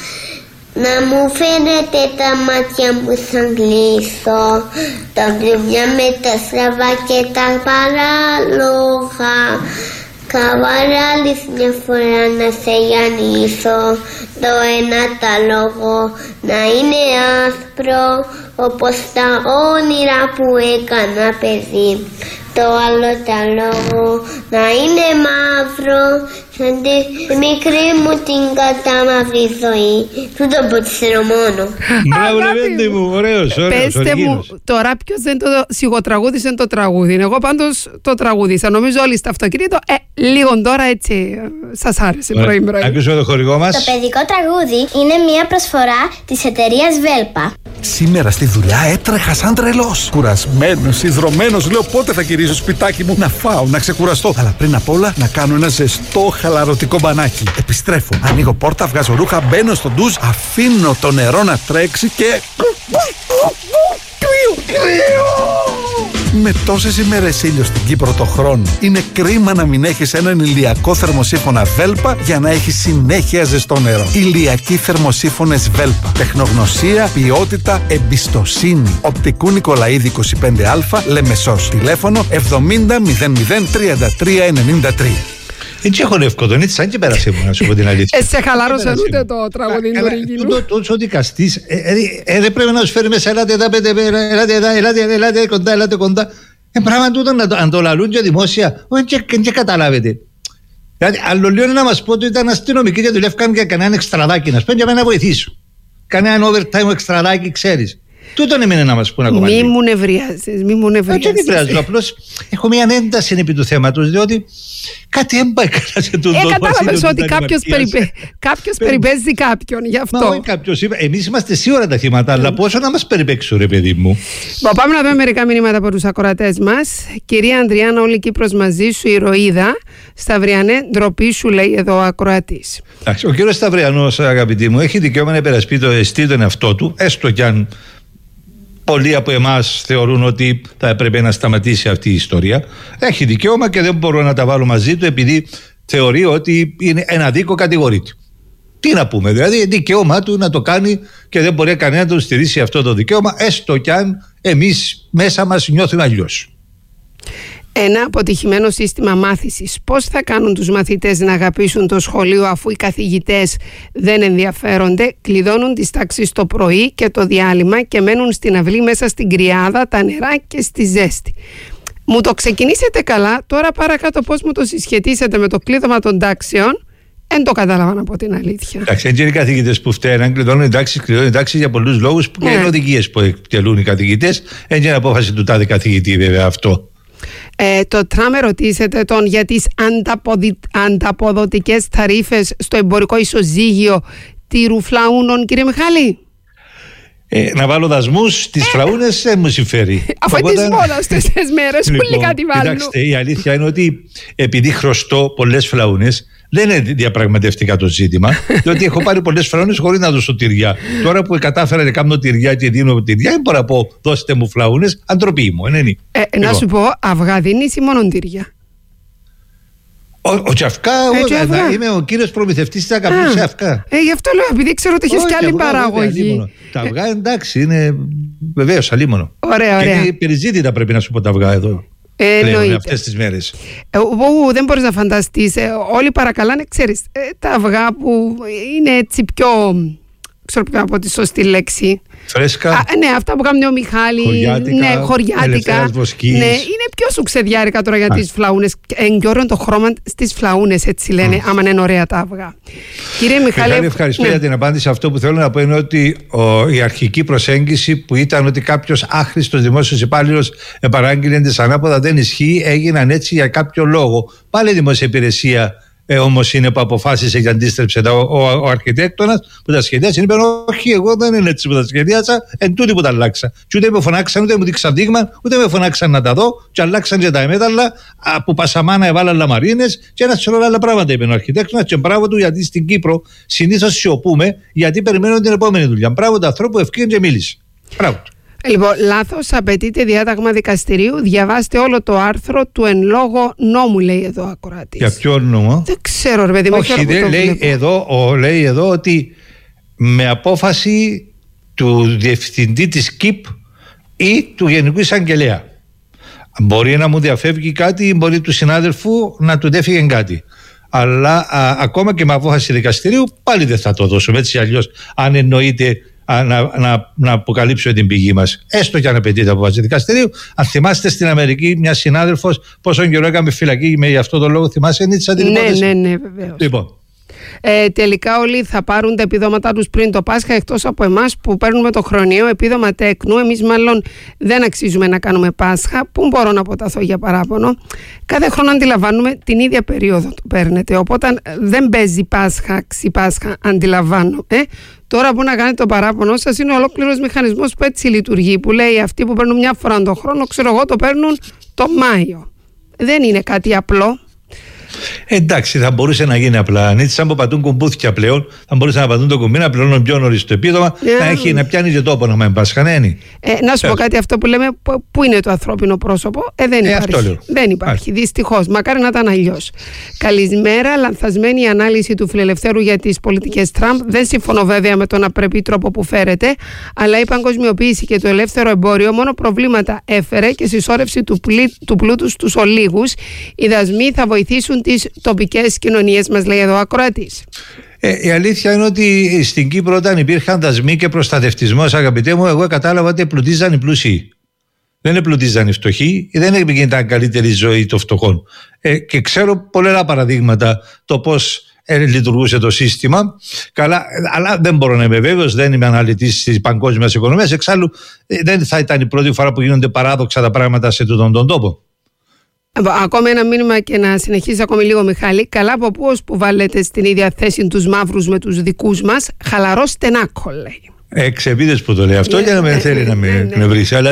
να μου φαίνεται τα μάτια μου σαν κλείσω, τα βρυμιά με τα στραβά και τα παράλογα. Καβαράλης μια φορά να σε γιαννήσω, το ένα τα λόγο να είναι άσπρο όπως τα όνειρα που έκανα παιδί, το άλλο τα λόγο να είναι μαύρο σαν τη μικρή μου την κατάμαυρη ζωή. Τούτο που ξέρω μόνο. Μπράβο Λεβέντη μου, ωραίος. Πέστε μου τώρα ποιος δεν το σιγοτραγούδησε το τραγούδι. Εγώ πάντως το τραγούδισα. Νομίζω όλοι στα αυτοκίνητο. Λίγο τώρα έτσι σας άρεσε πρωί. Ακούσουμε το χορηγό μας. Το παιδικό τραγούδι είναι μια προσφορά της εταιρείας Βέλπα. Σήμερα στη δουλειά έτρεχα σαν τρελός. Κουρασμένος, ιδρωμένος, λέω πότε θα γυρίσω σπιτάκι μου να φάω, να ξεκουραστώ. Αλλά πριν απ' όλα να κάνω ένα ζεστό χαλαρωτικό μπανάκι. Επιστρέφω, ανοίγω πόρτα, βγάζω ρούχα, μπαίνω στο ντουζ, αφήνω το νερό να τρέξει και... Με τόσες ημέρες ήλιο στην Κύπρο το χρόνο, είναι κρίμα να μην έχεις έναν ηλιακό θερμοσύφωνα Βέλπα για να έχεις συνέχεια ζεστό νερό. Ηλιακοί θερμοσύφωνες Βέλπα. Τεχνογνωσία, ποιότητα, εμπιστοσύνη. Οπτικού Νικολαίδη 25Α, Λεμεσός. Τηλέφωνο 70 00 33 93. Έτσι έχω εύκολο, έτσι σαν και πέρασε μου, να σου πω την αλήθεια. Σε χαλάρωσε ούτε το τραγούδι του Ριγίνου. Τόσο ο δικαστής, δεν πρέπει να σου φέρει μέσα, ελάτε κοντά, ελάτε κοντά. Πράγμα τούτο αν το λαλούν και δημόσια, όχι και καταλάβετε. Δηλαδή, άλλο λίγο να μας πω ότι ήταν αστυνομικοί και δουλεύκαν για κανέναν εξτραδάκι, να σου πέντε για μένα να βοηθήσω. Κανέναν overtime εξτραδάκι, ξέρεις. Τούτον έμεινε να μας πούνε ακόμα. Μη μου νευριάζεις, μη μου νευριάζεις. Δεν νευριάζω, απλώς έχω μια ένταση επί του θέματος, διότι κάτι έμπαει καλά σε τον τόπο. Κατάλαβες ότι κάποιος περιπέζει κάποιον, γι' αυτό. Μα όχι κάποιος, εμείς είμαστε σίγουρα τα θύματα, αλλά πόσο να μας περιπέξουν ρε παιδί μου. Πάμε να δούμε μερικά μηνύματα από τους ακροατές μας. Κυρία Ανδριάννα, όλη Κύπρος μαζί σου, ηρωίδα. Σταυριανέ, ντροπή σου, λέει εδώ ο ακροατής. Ο κύριος Σταυριανός, αγαπητοί μου, έχει δικαίωμα να υπερασπιστεί τον εαυτό του, έστω κι αν πολλοί από εμάς θεωρούν ότι θα έπρεπε να σταματήσει αυτή η ιστορία. Έχει δικαίωμα και δεν μπορώ να τα βάλω μαζί του επειδή θεωρεί ότι είναι ένα δίκο κατηγορείται. Τι να πούμε, δηλαδή δικαίωμά του να το κάνει και δεν μπορεί κανένα να του στηρίσει αυτό το δικαίωμα, έστω κι αν εμείς μέσα μας νιώθουμε αλλιώς. Ένα αποτυχημένο σύστημα μάθησης. Πώς θα κάνουν τους μαθητές να αγαπήσουν το σχολείο αφού οι καθηγητές δεν ενδιαφέρονται, κλειδώνουν τις τάξεις το πρωί και το διάλειμμα και μένουν στην αυλή μέσα στην κρυάδα, τα νερά και στη ζέστη. Μου το ξεκινήσετε καλά, τώρα παρακάτω πώς μου το συσχετίσετε με το κλείδωμα των τάξεων Δεν το κατάλαβα να πω την αλήθεια. Εντάξει, έτσι είναι οι καθηγητές που φταίναν, κλειδώνουν εντάξει για πολλούς λόγους που και είναι οδηγίες που εκτελούν οι καθηγητές. Έτσι είναι απόφαση του τάδε καθηγητή, βέβαια αυτό. Το Τραμπ ρωτήσετε τον για τις ανταποδοτικές ταρίφες στο εμπορικό ισοζύγιο τύρου φλαούνων, κύριε Μιχάλη. Να βάλω δασμούς στις φραούνες δεν μου συμφέρει. Αφού τις μόνας τέσσερις μέρες που κάτι βάλουν. Κοιτάξτε, η αλήθεια είναι ότι επειδή χρωστώ πολλές φλαούνες, δεν είναι διαπραγματευτικά το ζήτημα, διότι έχω πάρει πολλές φλαούνες χωρίς να δώσω τυριά. Τώρα που κατάφερα να κάνω τυριά και δίνω τυριά, δεν μπορώ να πω δώστε μου φλαούνες, αντροπή μου. Να σου πω, αυγά δίνεις ή μόνο τυριά? Ο Τσαφκά, είμαι ο κύριος προμηθευτής της Ακαπνούς σε αυγά. Γι' αυτό λέω, επειδή ξέρω ότι έχεις και άλλη παραγωγή. Τα αυγά εντάξει, είναι βεβαίως αλίμονο. Ωραία. Και είναι περιζήτητα, πρέπει να σου πω, τα αυγά εδώ. Πλέον, αυτές τις μέρες. Δεν μπορείς να φανταστείς. Όλοι παρακαλάνε, ξέρεις, τα αυγά που είναι έτσι πιο, ξέρω ποιο να πω τη σωστή λέξη. Φρέσκα. Ναι, αυτά που κάνει ο Μιχάλη. Χωριάτικα. Ναι, είναι πιο σου ξεδιάρικα τώρα για τις φλαούνες. Εγκιόρουν το χρώμα στις φλαούνες, έτσι λένε, άμα είναι ωραία τα αυγά. Κύριε Μιχάλη, ευχαριστώ για την απάντηση. Αυτό που θέλω να πω είναι ότι η αρχική προσέγγιση που ήταν ότι κάποιος άχρηστος δημόσιος υπάλληλος παράγγειλε τις ανάποδα δεν ισχύει, έγιναν έτσι για κάποιο λόγο. Πάλι η δημόσια υπηρεσία. Όμως είναι που αποφάσισε και αντίστρεψε ο αρχιτέκτονας που τα σχεδιάσε. Είπε: όχι, εγώ δεν είναι έτσι που τα σχεδιάσα, εν τούτη που τα αλλάξα. Και ούτε με φωνάξαν, ούτε μου δείξαν δείγμα, ούτε με φωνάξαν να τα δω. Και αλλάξαν και τα μέταλλα που πασαμάνα έβαλαν λαμαρίνες και ένα σωρό άλλα πράγματα, είπε ο αρχιτέκτονας. Και μπράβο του, γιατί στην Κύπρο συνήθως σιωπούμε, γιατί περιμένουν την επόμενη δουλειά. Μπράβο του ανθρώπου, ευκήγεν και μίλησε. Μπράβο του. Λοιπόν, λάθος, απαιτείται διάταγμα δικαστηρίου. Διαβάστε όλο το άρθρο του εν λόγω νόμου, λέει εδώ ο ακροατής. Για ποιο νόμο? Δεν ξέρω, ρε παιδί μου. Όχι, λέει εδώ ότι με απόφαση του διευθυντή της ΚΙΠ ή του Γενικού Εισαγγελέα. Μπορεί να μου διαφεύγει κάτι, μπορεί του συνάδελφου να του δέφυγε κάτι. Αλλά ακόμα και με απόφαση δικαστηρίου πάλι δεν θα το δώσουμε, έτσι αλλιώς, αν εννοείται να αποκαλύψω την πηγή μας. Έστω και αν απαιτείται από βάση δικαστηρίου. Αν θυμάστε, στην Αμερική, μια συνάδελφος πόσο καιρό έκαμε φυλακή με αυτό το λόγο, θυμάσαι, είναι της αντιληπτικής. Ναι, βεβαίως. Λοιπόν. Τελικά όλοι θα πάρουν τα επιδόματά τους πριν το Πάσχα, εκτός από εμάς που παίρνουμε το χρονιαίο επίδομα τέκνου. Εμείς μάλλον δεν αξίζουμε να κάνουμε Πάσχα. Πού μπορώ να αποταθώ για παράπονο? Κάθε χρόνο αντιλαμβάνουμε την ίδια περίοδο το παίρνετε, οπότε δεν παίζει Πάσχα, ξυπάσχα, αντιλαμβάνω. Τώρα που να κάνετε το παράπονο σας, είναι ο ολόκληρος μηχανισμός που έτσι λειτουργεί, που λέει αυτοί που παίρνουν μια φορά τον χρόνο, ξέρω εγώ, το παίρνουν το Μάιο. Δεν είναι κάτι απλό. Εντάξει, θα μπορούσε να γίνει απλά. Αν σαν που πατούν κουμπούθια πλέον, θα μπορούσε να πατούν το κουμπί, να πληρώνουν πιο νωρίς το επίδομα, να πιάνει και τόπο να μην πασχαναίνει. Να σου πω κάτι, αυτό που λέμε, πού είναι το ανθρώπινο πρόσωπο? Δεν υπάρχει. Δεν υπάρχει. Δυστυχώς. Μακάρι να ήταν αλλιώς. Καλημέρα. Λανθασμένη ανάλυση του φιλελευθέρου για τις πολιτικές Τραμπ. Δεν συμφωνώ βέβαια με τον απρεπή τρόπο που φέρεται, αλλά η παγκοσμιοποίηση και το ελεύθερο εμπόριο μόνο προβλήματα έφερε και συσσόρευση του πλούτου στους ολίγους. Οι δασμοί θα βοηθήσουν τις τοπικές κοινωνίες μας, λέει εδώ ο ακροατής. Η αλήθεια είναι ότι στην Κύπρο, όταν υπήρχαν δασμοί και προστατευτισμός, αγαπητέ μου, εγώ κατάλαβα ότι πλουτίζαν οι πλούσιοι. Δεν πλουτίζαν οι φτωχοί, δεν ήταν καλύτερη ζωή των φτωχών. Και ξέρω πολλά παραδείγματα το πώς λειτουργούσε το σύστημα. Καλά, αλλά δεν μπορώ να είμαι βέβαιος, δεν είμαι αναλυτής της παγκόσμιας οικονομίας. Εξάλλου, δεν θα ήταν η πρώτη φορά που γίνονται παράδοξα τα πράγματα σε τούτον τον τόπο. Ακόμα ένα μήνυμα και να συνεχίσει ακόμη λίγο, Μιχάλη. Καλά από πού που βάλετε στην ίδια θέση τους μαύρους με τους δικούς μας. Χαλαρό στενάκο, λέει. Εξεπίδες που το λέει αυτό για να με θέλει να με εκνευρίσει, αλλά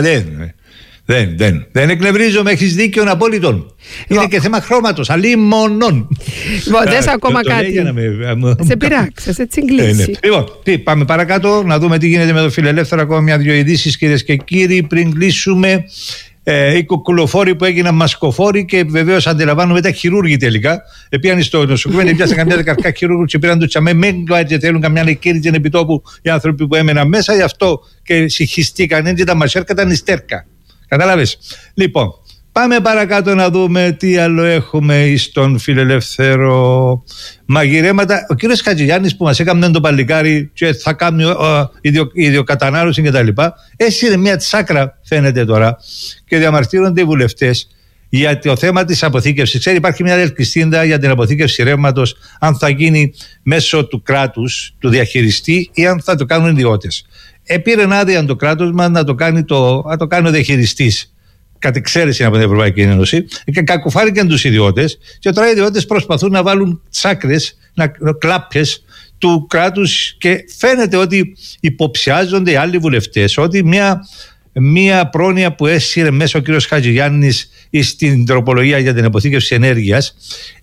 δεν εκνευρίζομαι, έχεις δίκιο απόλυτον. Είναι και θέμα χρώματος, αλλήμωνον. Δες ακόμα κάτι. Σε πειράξα, σε τσιγκλίσει. Λοιπόν, πάμε παρακάτω να δούμε τι γίνεται με το φιλελεύθερο. Ακόμα μια-δυο ειδήσεις, κυρίες και κύριοι, πριν κλείσουμε. Οι κουκουλοφόροι που έγιναν μασκοφόροι και βεβαίως αντιλαμβάνομαι τα χειρούργοι τελικά. Πήγαν στο νοσοκομείο, πιάσαν καμιά δεκαρκά χειρούργου και πήραν το τσαμέ μέγκα και θέλουν καμιά νεκήριτζε επιτόπου οι άνθρωποι που έμεναν μέσα. Γι' αυτό και συγχυστήκαν έτσι τα μασέρκα, ήταν ιστέρκα. Κατάλαβες. Λοιπόν, πάμε παρακάτω να δούμε τι άλλο έχουμε στον φιλελεύθερο. Μαγειρέματα. Ο κύριος Χατζηγιάννης που μας έκαμε το παλικάρι και θα κάνει ιδιοκατανάλωση κτλ. Έσυρε μια τσάκρα, φαίνεται τώρα, και διαμαρτύρονται οι βουλευτές για το θέμα της αποθήκευσης. Ξέρει, υπάρχει μια ελκυστίνδα για την αποθήκευση ρεύματος, αν θα γίνει μέσω του κράτους, του διαχειριστή, ή αν θα το κάνουν ιδιώτες. Πήρε άδεια το κράτος μας να το κάνει ο διαχειριστής, κατ' εξαίρεση από την Ευρωπαϊκή Ένωση, και κακοφάρηκαν τους ιδιώτες, και τώρα οι ιδιώτες προσπαθούν να βάλουν τσάκρες, κλάπες του κράτους, και φαίνεται ότι υποψιάζονται οι άλλοι βουλευτές ότι μία πρόνοια που έσυρε μέσα ο κ. Χατζηγιάννης στην τροπολογία για την αποθήκευση ενέργειας,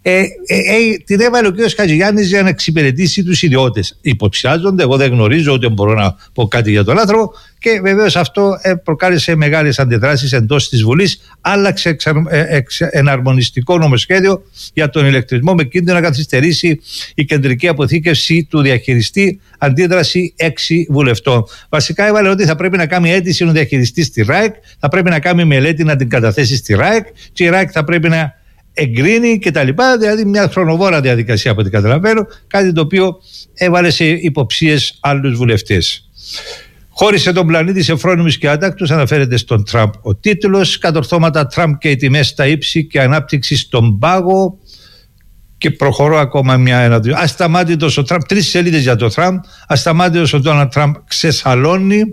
την έβαλε ο κ. Χατζηγιάννης για να εξυπηρετήσει τους ιδιώτες. Υποψιάζονται, εγώ δεν γνωρίζω, ούτε μπορώ να πω κάτι για τον άνθρωπο, και βεβαίως αυτό προκάλεσε μεγάλες αντιδράσεις εντός της Βουλής. Άλλαξε εναρμονιστικό νομοσχέδιο για τον ηλεκτρισμό, με κίνδυνο να καθυστερήσει η κεντρική αποθήκευση του διαχειριστή. Αντίδραση 6 βουλευτών. Βασικά έβαλε ότι θα πρέπει να κάνει αίτηση ο διαχειριστής στη ΡΑΕΚ, θα πρέπει να κάνει μελέτη να την καταθέσει στη ΡΑΕΚ, και η ΡΑΕΚ θα πρέπει να εγκρίνει κτλ. Δηλαδή μια χρονοβόρα διαδικασία από ό,τι καταλαβαίνω, κάτι το οποίο έβαλε σε υποψίες άλλους βουλευτές. Χώρισε τον πλανήτη σε φρόνιμους και άτακτους, αναφέρεται στον Τραμπ ο τίτλος. Κατορθώματα Τραμπ και οι τιμές στα ύψη και ανάπτυξη στον πάγο. Και προχωρώ ακόμα ένα-δύο. Ασταμάτητος ο Τραμπ, 3 σελίδες για το Τραμπ. Ασταμάτητος ο Ντόναλντ Τραμπ ξεσαλώνει.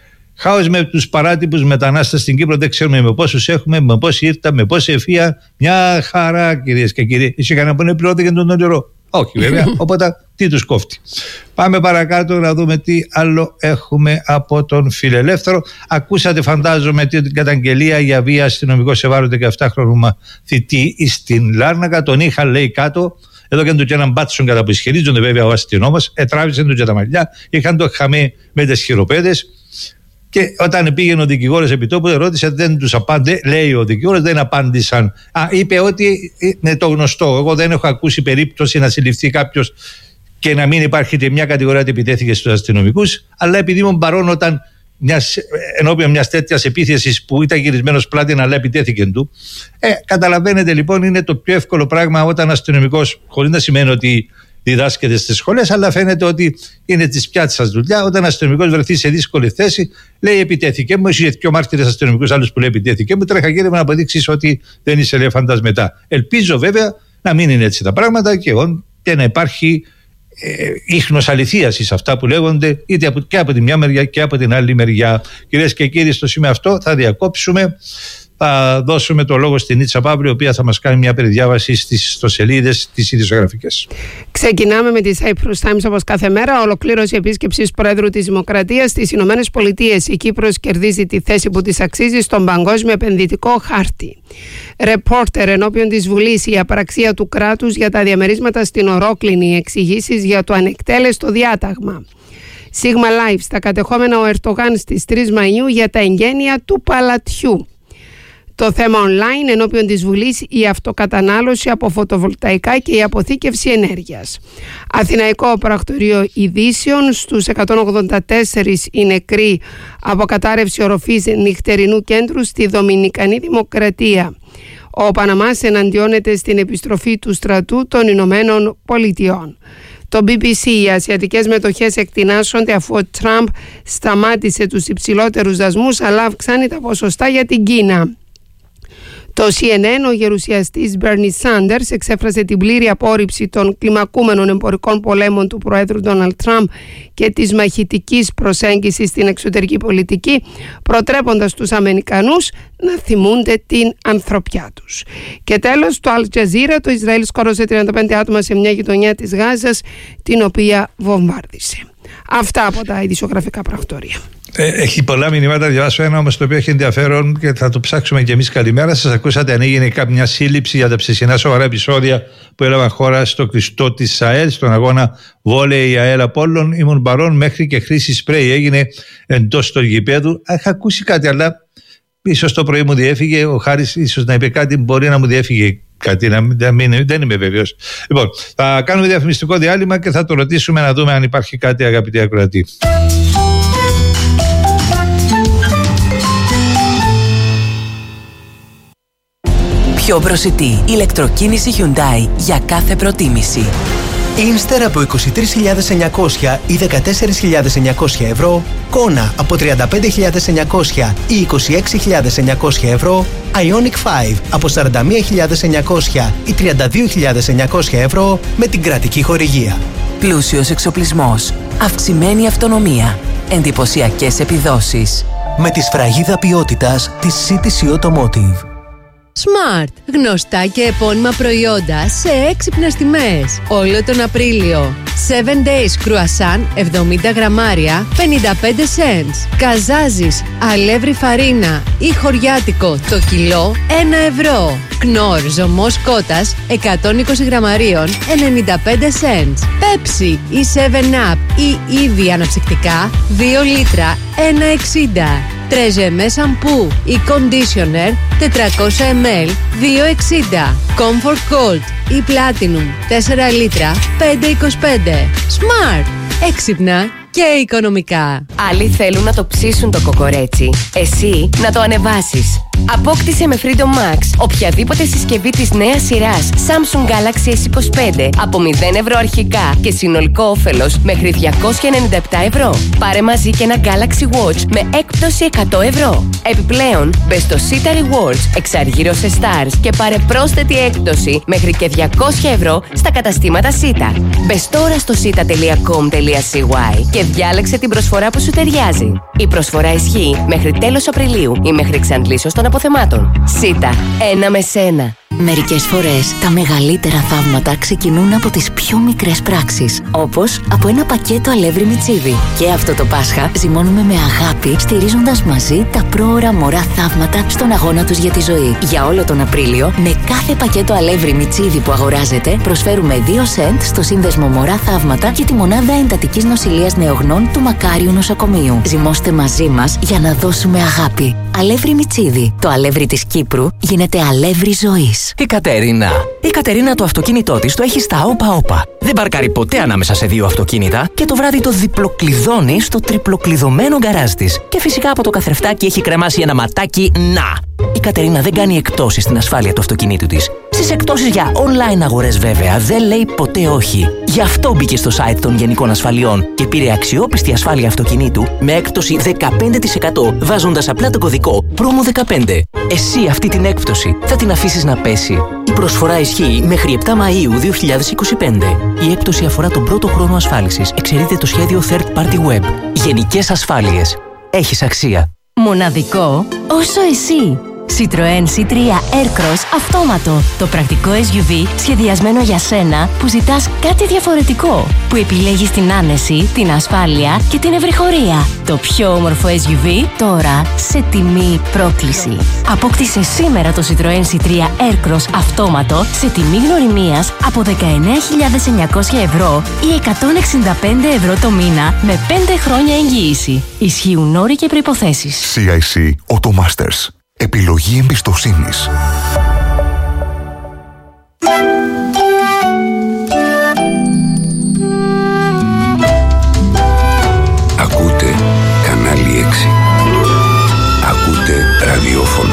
Χάος με τους παράτυπους μετανάστες στην Κύπρο, δεν ξέρουμε με πόσους έχουμε, με πόσοι ήρθαν, με πόση ευφία. Μια χαρά, κυρίες και κύριοι. Είσαι κανένα που είναι πληρώθηκε τον νερό? Όχι, βέβαια. Οπότε τι τους κόφτει. Πάμε παρακάτω να δούμε τι άλλο έχουμε από τον Φιλελεύθερο. Ακούσατε, φαντάζομαι, την καταγγελία για βία αστυνομικό σε βάρος 17χρονου μαθητή στην Λάρνακα. Τον είχαν, λέει, κάτω. Εδώ και του έναν μπάτσον, κατά που ισχυρίζονται βέβαια ο αστυνόμος. Τράβησαν του και τα μαλλιά. Είχαν το χαμέ με τις χειροπέδες. Και όταν πήγαινε ο δικηγόρος επί τόπου, ρώτησε, δεν τους απάντησε. Λέει ο δικηγόρος, δεν απάντησαν. Είπε ότι είναι το γνωστό. Εγώ δεν έχω ακούσει περίπτωση να συλληφθεί κάποιος και να μην υπάρχει μια κατηγορία ότι επιτέθηκε στους αστυνομικούς. Αλλά επειδή ήμουν παρόν όταν ενώπιον μιας τέτοιας επίθεσης που ήταν γυρισμένος πλάτη, αλλά επιτέθηκε του. Καταλαβαίνετε λοιπόν, είναι το πιο εύκολο πράγμα όταν αστυνομικός, χωρίς να σημαίνει ότι διδάσκεται στις σχολές, αλλά φαίνεται ότι είναι της πιάτης σας δουλειά. Όταν ο αστυνομικός βρεθεί σε δύσκολη θέση, λέει επιτέθηκε μου. Έχει δύο μάρτυρες αστυνομικούς άλλους που λέει επιτέθηκε μου. Τρέχα γύρω να αποδείξεις ότι δεν είσαι ελέφαντας μετά. Ελπίζω βέβαια να μην είναι έτσι τα πράγματα και να υπάρχει ίχνος αληθείας σε αυτά που λέγονται, είτε και από τη μια μεριά και από την άλλη μεριά. Κυρίες και κύριοι, στο σημείο αυτό θα διακόψουμε. Θα δώσουμε το λόγο στην Νίτσα Παύλη, η οποία θα μας κάνει μια περιδιάβαση στις ιστοσελίδες τις ειδησιογραφικές. Ξεκινάμε με τη Cyprus Times όπως κάθε μέρα. Ολοκλήρωση επίσκεψης Προέδρου της Δημοκρατίας στις Ηνωμένες Πολιτείες. Η Κύπρος κερδίζει τη θέση που της αξίζει στον παγκόσμιο επενδυτικό χάρτη. Ρεπόρτερ ενώπιον της Βουλής, η απαραξία του κράτους για τα διαμερίσματα στην Ορόκληνη, εξηγήσεις για το ανεκτέλεστο διάταγμα. Σίγμα Live, στα κατεχόμενα ο Ερτογάν στις 3 Μαΐου για τα εγγένεια του παλατιού. Το θέμα online ενώπιον της Βουλής, η αυτοκατανάλωση από φωτοβολταϊκά και η αποθήκευση ενέργειας. Αθηναϊκό πρακτορείο ειδήσεων, στους 184 οι νεκροί από κατάρρευση οροφής νυχτερινού κέντρου στη Δομινικανή Δημοκρατία. Ο Παναμάς εναντιώνεται στην επιστροφή του στρατού των Ηνωμένων Πολιτειών. Το BBC, οι ασιατικές μετοχές εκτινάσσονται αφού ο Τραμπ σταμάτησε τους υψηλότερους δασμούς αλλά αυξάνει τα ποσοστά για την Κίνα. Το CNN, ο γερουσιαστής Bernie Sanders, εξέφρασε την πλήρη απόρριψη των κλιμακούμενων εμπορικών πολέμων του Προέδρου Donald Trump και της μαχητικής προσέγγισης στην εξωτερική πολιτική, προτρέποντας τους Αμερικανούς να θυμούνται την ανθρωπιά τους. Και τέλος, το Al Jazeera, το Ισραήλ σκόρωσε 35 άτομα σε μια γειτονιά της Γάζας, την οποία βομβάρδισε. Αυτά από τα ειδησιογραφικά πρακτορία. Έχει πολλά μηνύματα, διαβάσω ένα όμως το οποίο έχει ενδιαφέρον και θα το ψάξουμε κι εμείς. Καλημέρα σας. Ακούσατε αν έγινε κάποια σύλληψη για τα ψεσινά σοβαρά επεισόδια που έλαβαν χώρα στο κλειστό της ΑΕΛ, στον αγώνα βόλεϊ ΑΕΛ Απόλλων. Ήμουν παρόν, μέχρι και χρήση σπρέι έγινε εντός του γηπέδου. Είχα ακούσει κάτι, αλλά ίσως το πρωί μου διέφυγε. Ο Χάρης ίσως να είπε κάτι, μπορεί να μου διέφυγε κάτι, δεν είμαι βέβαιος. Λοιπόν, θα κάνουμε διαφημιστικό διάλειμμα και θα το ρωτήσουμε να δούμε αν υπάρχει κάτι, αγαπητοί ακροατοί. Πιο προσιτή ηλεκτροκίνηση Hyundai για κάθε προτίμηση. Ίνστερ από 23.900 ή 14.900 ευρώ, Kona από 35.900 ή 26.900 ευρώ, Ioniq 5 από 41.900 ή 32.900 ευρώ με την κρατική χορηγία. Πλούσιος εξοπλισμός, αυξημένη αυτονομία, εντυπωσιακές επιδόσεις. Με τη σφραγίδα ποιότητας της CTC Automotive. Smart. Γνωστά και επώνυμα προϊόντα σε έξυπνες τιμές. Όλο τον Απρίλιο. 7 Days Croissant 70 γραμμάρια 55 cents. Καζάζης αλεύρι φαρίνα ή χωριάτικο το κιλό 1 ευρώ. Κνόρ ζωμός κότας 120 γραμμαρίων 95 cents. Pepsi ή 7 Up ή ήδη αναψυκτικά 2 λίτρα 1,60. Τρεζεμέ σαμπού ή conditioner 400 ml 2,60. Comfort Gold ή Platinum 4 λίτρα 5,25. Smart. Έξυπνα και οικονομικά. Άλλοι θέλουν να το ψήσουν το κοκορέτσι. Εσύ να το ανεβάσεις. Απόκτησε με Freedom Max οποιαδήποτε συσκευή της νέας σειράς Samsung Galaxy S25 από 0 ευρώ αρχικά και συνολικό όφελος μέχρι 297 ευρώ. Πάρε μαζί και ένα Galaxy Watch με έκπτωση 100 ευρώ. Επιπλέον, μπες στο Sita Rewards, εξαργύρωσε Stars και πάρε πρόσθετη έκπτωση μέχρι και 200 ευρώ στα καταστήματα Sita. Μπες τώρα στο sita.com.cy και διάλεξε την προσφορά που σου ταιριάζει. Η προσφορά ισχύει μέχρι τέλος Απριλίου ή μέχρι εξαντλήσεως των αποθεμάτων. Σίτα, ένα με σένα. Μερικές φορές τα μεγαλύτερα θαύματα ξεκινούν από τις πιο μικρές πράξεις, όπως από ένα πακέτο αλεύρι μιτσίδι. Και αυτό το Πάσχα ζυμώνουμε με αγάπη, στηρίζοντας μαζί τα πρόωρα μωρά θαύματα στον αγώνα τους για τη ζωή. Για όλο τον Απρίλιο, με κάθε πακέτο αλεύρι μιτσίδι που αγοράζετε, προσφέρουμε 2 σεντ στο σύνδεσμο Μωρά Θαύματα και τη μονάδα εντατικής νοσηλείας νεογνών του Μακάριου Νοσοκομείου. Ζυμώστε μαζί μας για να δώσουμε αγάπη. Αλεύρι μιτσίδι. Το αλεύρι της Κύπρου γίνεται αλεύρι ζωής. Η Κατερίνα το αυτοκίνητό της το έχει στα όπα-όπα. Δεν παρκάρει ποτέ ανάμεσα σε δύο αυτοκίνητα και το βράδυ το διπλοκλειδώνει στο τριπλοκλειδωμένο γκαράζ της. Και φυσικά από το καθρεφτάκι έχει κρεμάσει ένα ματάκι να. Η Κατερίνα δεν κάνει εκπτώσεις στην ασφάλεια του αυτοκινήτου της. Στις εκπτώσεις για online αγορές βέβαια δεν λέει ποτέ όχι. Γι' αυτό μπήκε στο site των Γενικών Ασφαλιών και πήρε αξιόπιστη ασφάλεια αυτοκινήτου με έκπτωση 15% βάζοντας απλά το κωδικό PROMO15. Εσύ αυτή την έκπτωση θα την αφήσεις να πέσει? Η προσφορά ισχύει μέχρι 7 Μαΐου 2025. Η έκπτωση αφορά τον πρώτο χρόνο ασφάλισης. Εξαιρείται το σχέδιο Third Party Web. Γενικές ασφάλειες. Έχεις αξία. Μοναδικό όσο εσύ. Citroën C3 Aircross αυτόματο. Το πρακτικό SUV σχεδιασμένο για σένα που ζητάς κάτι διαφορετικό. Που επιλέγεις την άνεση, την ασφάλεια και την ευρυχωρία. Το πιο όμορφο SUV τώρα σε τιμή πρόκληση. Απόκτησε σήμερα το Citroën C3 Aircross αυτόματο σε τιμή γνωριμίας από 19.900 ευρώ ή 165 ευρώ το μήνα με 5 χρόνια εγγύηση. Ισχύουν όροι και προϋποθέσεις. CIC Automasters. Επιλογή εμπιστοσύνης. Ακούτε κανάλι 6. Ακούτε ραδιόφωνο.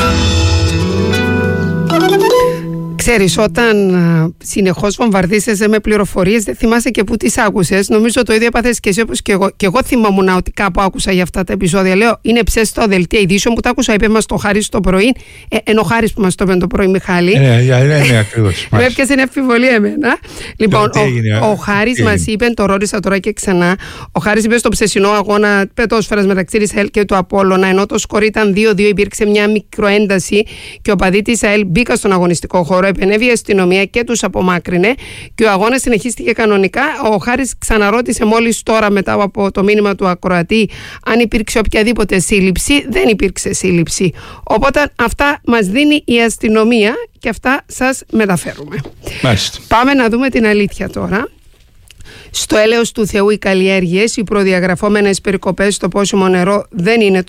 Ξέρεις, όταν συνεχώς βομβαρδίσεσαι με πληροφορίες, δεν θυμάσαι και πού τις άκουσες. Νομίζω το ίδιο έπαθες και εσύ όπως και εγώ. Και εγώ θυμόμουν ότι κάπου άκουσα για αυτά τα επεισόδια. Λέω, είναι ψες στο δελτίο ειδήσεων που τα άκουσα. Είπε μας το Χάρης το πρωί. Ενώ ο Χάρης που μας το είπε το πρωί, Μιχάλη. Ναι, ακριβώς. Με έπιασε μια αμφιβολία εμένα. Λοιπόν, ο Χάρης μας είπε, το ρώτησα τώρα και ξανά. Ο Χάρης είπε στο ψεσινό αγώνα πετόσφαιρας μεταξύ της ΑΕΛ και του Απόλλωνα, ενώ το σκορ ήταν 2-2, υπήρξε μια μικροένταση και ο παδί της ΑΕΛ μπήκα στον αγωνιστικό χώρο. Επενέβη η αστυνομία και τους απομάκρυνε και ο αγώνας συνεχίστηκε κανονικά. Ο Χάρης ξαναρώτησε μόλις τώρα μετά από το μήνυμα του ακροατή αν υπήρξε οποιαδήποτε σύλληψη. Δεν υπήρξε σύλληψη. Οπότε αυτά μας δίνει η αστυνομία και αυτά σας μεταφέρουμε. Μάλιστα. Πάμε να δούμε την αλήθεια τώρα. Στο έλεος του Θεού οι καλλιέργειες, οι προδιαγραφόμενες περικοπές στο πόσιμο νερό δεν είναι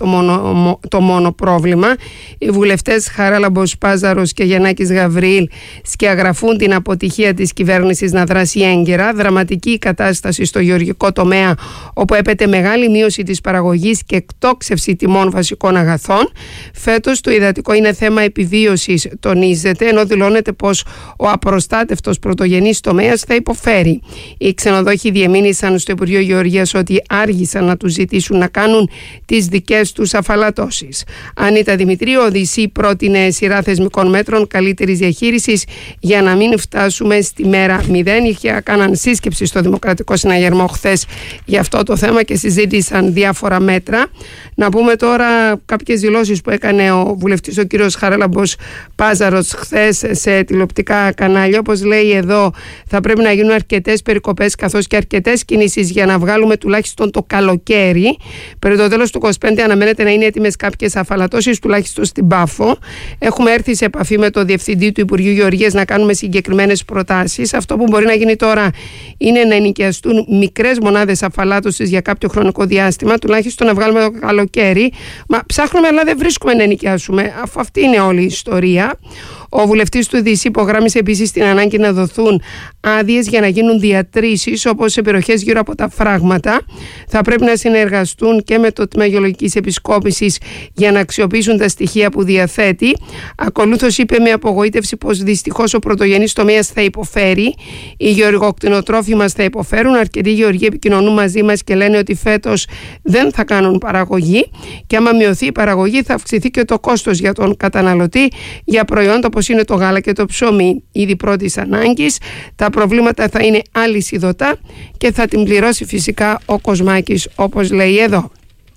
το μόνο πρόβλημα. Οι βουλευτές Χαράλαμπος, Πάζαρος και Γιαννάκης Γαβριήλ σκιαγραφούν την αποτυχία της κυβέρνησης να δράσει έγκαιρα. Δραματική η κατάσταση στο γεωργικό τομέα, όπου έπεται μεγάλη μείωση της παραγωγής και εκτόξευση τιμών βασικών αγαθών. Φέτος το υδατικό είναι θέμα επιβίωσης, τονίζεται, ενώ δηλώνεται πως ο απροστάτευτος πρωτογενής τομέας θα υποφέρει. Οι ξενοδόχοι διεμήνυσαν στο Υπουργείο Γεωργίας ότι άργησαν να τους ζητήσουν να κάνουν τις δικές τους αφαλατώσεις. Ανίτα Δημητρίου, ο ΔΣ πρότεινε σειρά θεσμικών μέτρων καλύτερης διαχείρισης για να μην φτάσουμε στη μέρα 0. Κάναν σύσκεψη στο Δημοκρατικό Συναγερμό χθες για αυτό το θέμα και συζήτησαν διάφορα μέτρα. Να πούμε τώρα κάποιες δηλώσεις που έκανε ο βουλευτής ο κύριος Χαράλαμπος Πάζαρος χθες σε τηλεοπτικά κανάλια. Όπως λέει εδώ, θα πρέπει να γίνουν αρκετές περικοπές καθώς και αρκετές κινήσεις για να βγάλουμε τουλάχιστον το καλοκαίρι. Περί το τέλος του 2025 αναμένεται να είναι έτοιμες κάποιες αφαλατώσεις, τουλάχιστον στην Πάφο. Έχουμε έρθει σε επαφή με το Διευθυντή του Υπουργείου Γεωργίας να κάνουμε συγκεκριμένες προτάσεις. Αυτό που μπορεί να γίνει τώρα είναι να ενοικιαστούν μικρές μονάδες αφαλάτωσης για κάποιο χρονικό διάστημα, τουλάχιστον να βγάλουμε το καλοκαίρι. Μα ψάχνουμε, αλλά δεν βρίσκουμε να ενοικιάσουμε, αφού αυτή είναι όλη η ιστορία. Ο βουλευτής του ΔΣ υπογράμμισε επίσης την ανάγκη να δοθούν άδειες για να γίνουν διατρήσεις, όπως σε περιοχές γύρω από τα φράγματα. Θα πρέπει να συνεργαστούν και με το Τμήμα Γεωλογικής Επισκόπησης για να αξιοποιήσουν τα στοιχεία που διαθέτει. Ακολούθως είπε με απογοήτευση πως δυστυχώς ο πρωτογενής τομέας θα υποφέρει. Οι γεωργοκτηνοτρόφοι μας θα υποφέρουν. Αρκετοί γεωργοί επικοινωνούν μαζί μας και λένε ότι φέτος δεν θα κάνουν παραγωγή. Και άμα μειωθεί η παραγωγή, θα αυξηθεί και το κόστος για τον καταναλωτή για προϊόντα όπως είναι το γάλα και το ψωμί, ήδη πρώτης ανάγκης. Τα προβλήματα θα είναι αλυσιδωτά και θα την πληρώσει φυσικά ο Κοσμάκης, όπως λέει εδώ.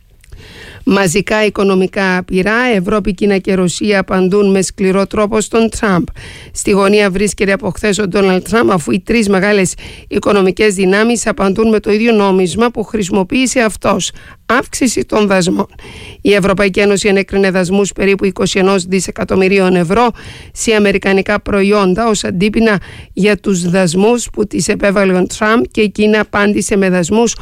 Μαζικά οικονομικά απειρά, Ευρώπη, Κίνα και Ρωσία απαντούν με σκληρό τρόπο στον Τραμπ. Στη γωνία βρίσκεται από χθες ο Ντόναλντ Τραμπ, αφού οι τρεις μεγάλες οικονομικές δυνάμεις απαντούν με το ίδιο νόμισμα που χρησιμοποίησε αυτός: αύξηση των δασμών. Η Ευρωπαϊκή Ένωση ενέκρινε δασμούς περίπου 21 δισεκατομμυρίων ευρώ σε αμερικανικά προϊόντα ως αντίπεινα για τους δασμούς που τις επέβαλε ο Τραμπ, και η Κίνα απάντησε με δασμούς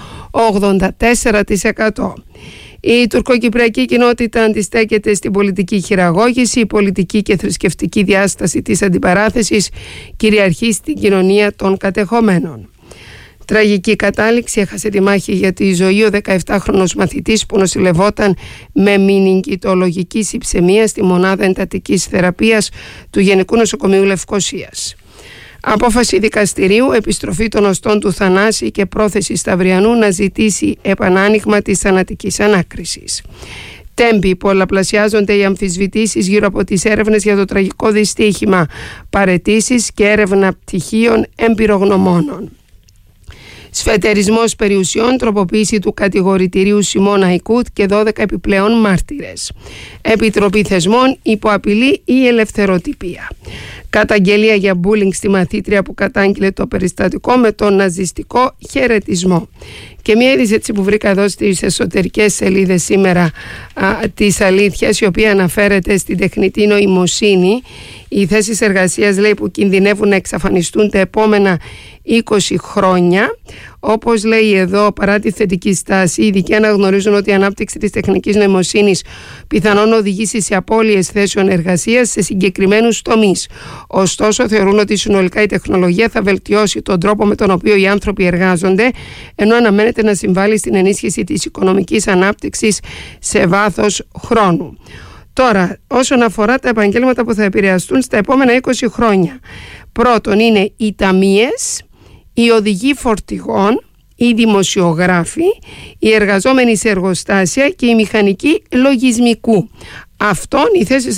84%. Η τουρκοκυπριακή κοινότητα αντιστέκεται στην πολιτική χειραγώγηση. Η πολιτική και θρησκευτική διάσταση της αντιπαράθεσης κυριαρχεί στην κοινωνία των κατεχομένων. Τραγική κατάληξη, έχασε τη μάχη για τη ζωή ο 17χρονος μαθητής που νοσηλευόταν με μηνυγκητολογική συψαιμία στη μονάδα εντατικής θεραπείας του Γενικού Νοσοκομείου Λευκωσίας. Απόφαση δικαστηρίου, επιστροφή των οστών του Θανάση και πρόθεση Σταυριανού να ζητήσει επανάνοιγμα της θανατικής ανάκρισης. Τέμπη, πολλαπλασιάζονται οι αμφισβητήσεις γύρω από τις έρευνες για το τραγικό δυστύχημα, παραιτήσεις και έρευνα πτυχίων εμπειρογνωμόνων. Σφετερισμός περιουσιών, τροποποίηση του κατηγορητηρίου Σιμώνα Ικούτ και 12 επιπλέον μάρτυρες. Επιτροπή θεσμών, υποαπειλή ή ελευθεροτυπία. Καταγγελία για μπούλινγκ στη μαθήτρια που κατάγγειλε το περιστατικό με τον ναζιστικό χαιρετισμό. Και μια είδηση έτσι που βρήκα εδώ στις εσωτερικές σελίδες σήμερα της Αλήθειας, η οποία αναφέρεται στην τεχνητή νοημοσύνη. Οι θέσεις εργασίας, λέει, που κινδυνεύουν να εξαφανιστούν τα επόμενα 20 χρόνια. Όπως λέει εδώ, παρά τη θετική στάση, οι ειδικοί αναγνωρίζουν ότι η ανάπτυξη της τεχνικής νοημοσύνης πιθανόν οδηγήσει σε απώλειες θέσεων εργασίας σε συγκεκριμένους τομείς. Ωστόσο, θεωρούν ότι συνολικά η τεχνολογία θα βελτιώσει τον τρόπο με τον οποίο οι άνθρωποι εργάζονται, ενώ αναμένεται να συμβάλλει στην ενίσχυση της οικονομικής ανάπτυξης σε βάθος χρόνου. Τώρα, όσον αφορά τα επαγγέλματα που θα επηρεαστούν στα επόμενα 20 χρόνια, πρώτον είναι οι ταμείες, οι οδηγοί φορτηγών, οι δημοσιογράφοι, οι εργαζόμενοι σε εργοστάσια και οι μηχανικοί λογισμικού. Αυτών οι θέσεις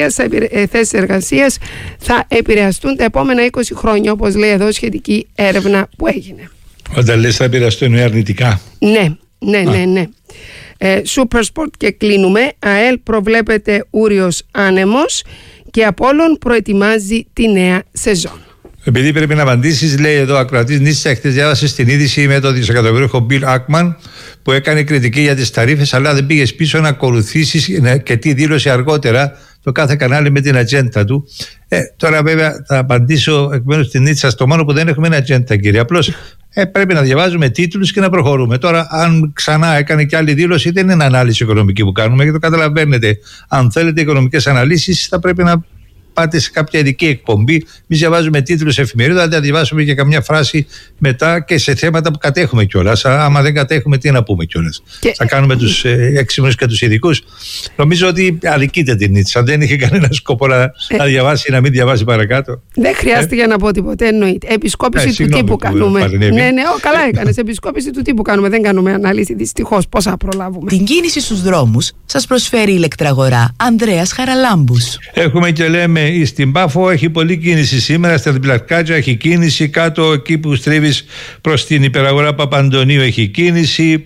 εργασίας θα επηρεαστούν τα επόμενα 20 χρόνια, όπως λέει εδώ σχετική έρευνα που έγινε. Όταν λες θα επηρεαστούν αρνητικά. Ναι. Super Sport και κλείνουμε. ΑΕΛ προβλέπεται ούριος άνεμος και Απόλλων προετοιμάζει τη νέα σεζόν. Επειδή πρέπει να απαντήσεις, λέει εδώ ο ακροατής Νίσσα, χτες διάβασε στην είδηση με τον δισεκατομμυρίουχο Μπιλ Άκμαν που έκανε κριτική για τις ταρίφες, αλλά δεν πήγες πίσω να ακολουθήσεις και τι δήλωσε αργότερα το κάθε κανάλι με την ατζέντα του. Τώρα βέβαια θα απαντήσω εκ μέρους της Νίτσας. Το μόνο που δεν έχουμε είναι ατζέντα, κύριε. Απλώς πρέπει να διαβάζουμε τίτλους και να προχωρούμε. Τώρα, αν ξανά έκανε και άλλη δήλωση, δεν είναι ανάλυση οικονομική που κάνουμε, γιατί το καταλαβαίνετε. Αν θέλετε οικονομικές αναλύσεις, θα πρέπει να πάτε σε κάποια ειδική εκπομπή. Εμείς διαβάζουμε τίτλους εφημερίδων, θα διαβάσουμε και καμιά φράση μετά και σε θέματα που κατέχουμε κιόλας. Άμα δεν κατέχουμε, τι να πούμε κιόλας. Θα κάνουμε τους έξυπνους και τους ειδικούς. Νομίζω ότι αδικείται την Νίτσα. Δεν είχε κανένα σκοπό να διαβάσει ή να μην διαβάσει παρακάτω. Δεν χρειάζεται για να πω τίποτε. Εννοείται. Επισκόπηση του τύπου κάνουμε. Ναι, καλά έκανες. Επισκόπηση του τύπου κάνουμε. Δεν κάνουμε ανάλυση, δυστυχώς. Πώς θα προλάβουμε. Την κίνηση στους δρόμους σας προσφέρει η ηλεκτραγορά Ανδρέας Χαραλάμπους. Έχουμε και λέμε. Στην Πάφο έχει πολλή κίνηση σήμερα, στα Διπλαρκάτια έχει κίνηση, κάτω εκεί που στρίβεις προς την υπεραγορά Παπαντονίου έχει κίνηση.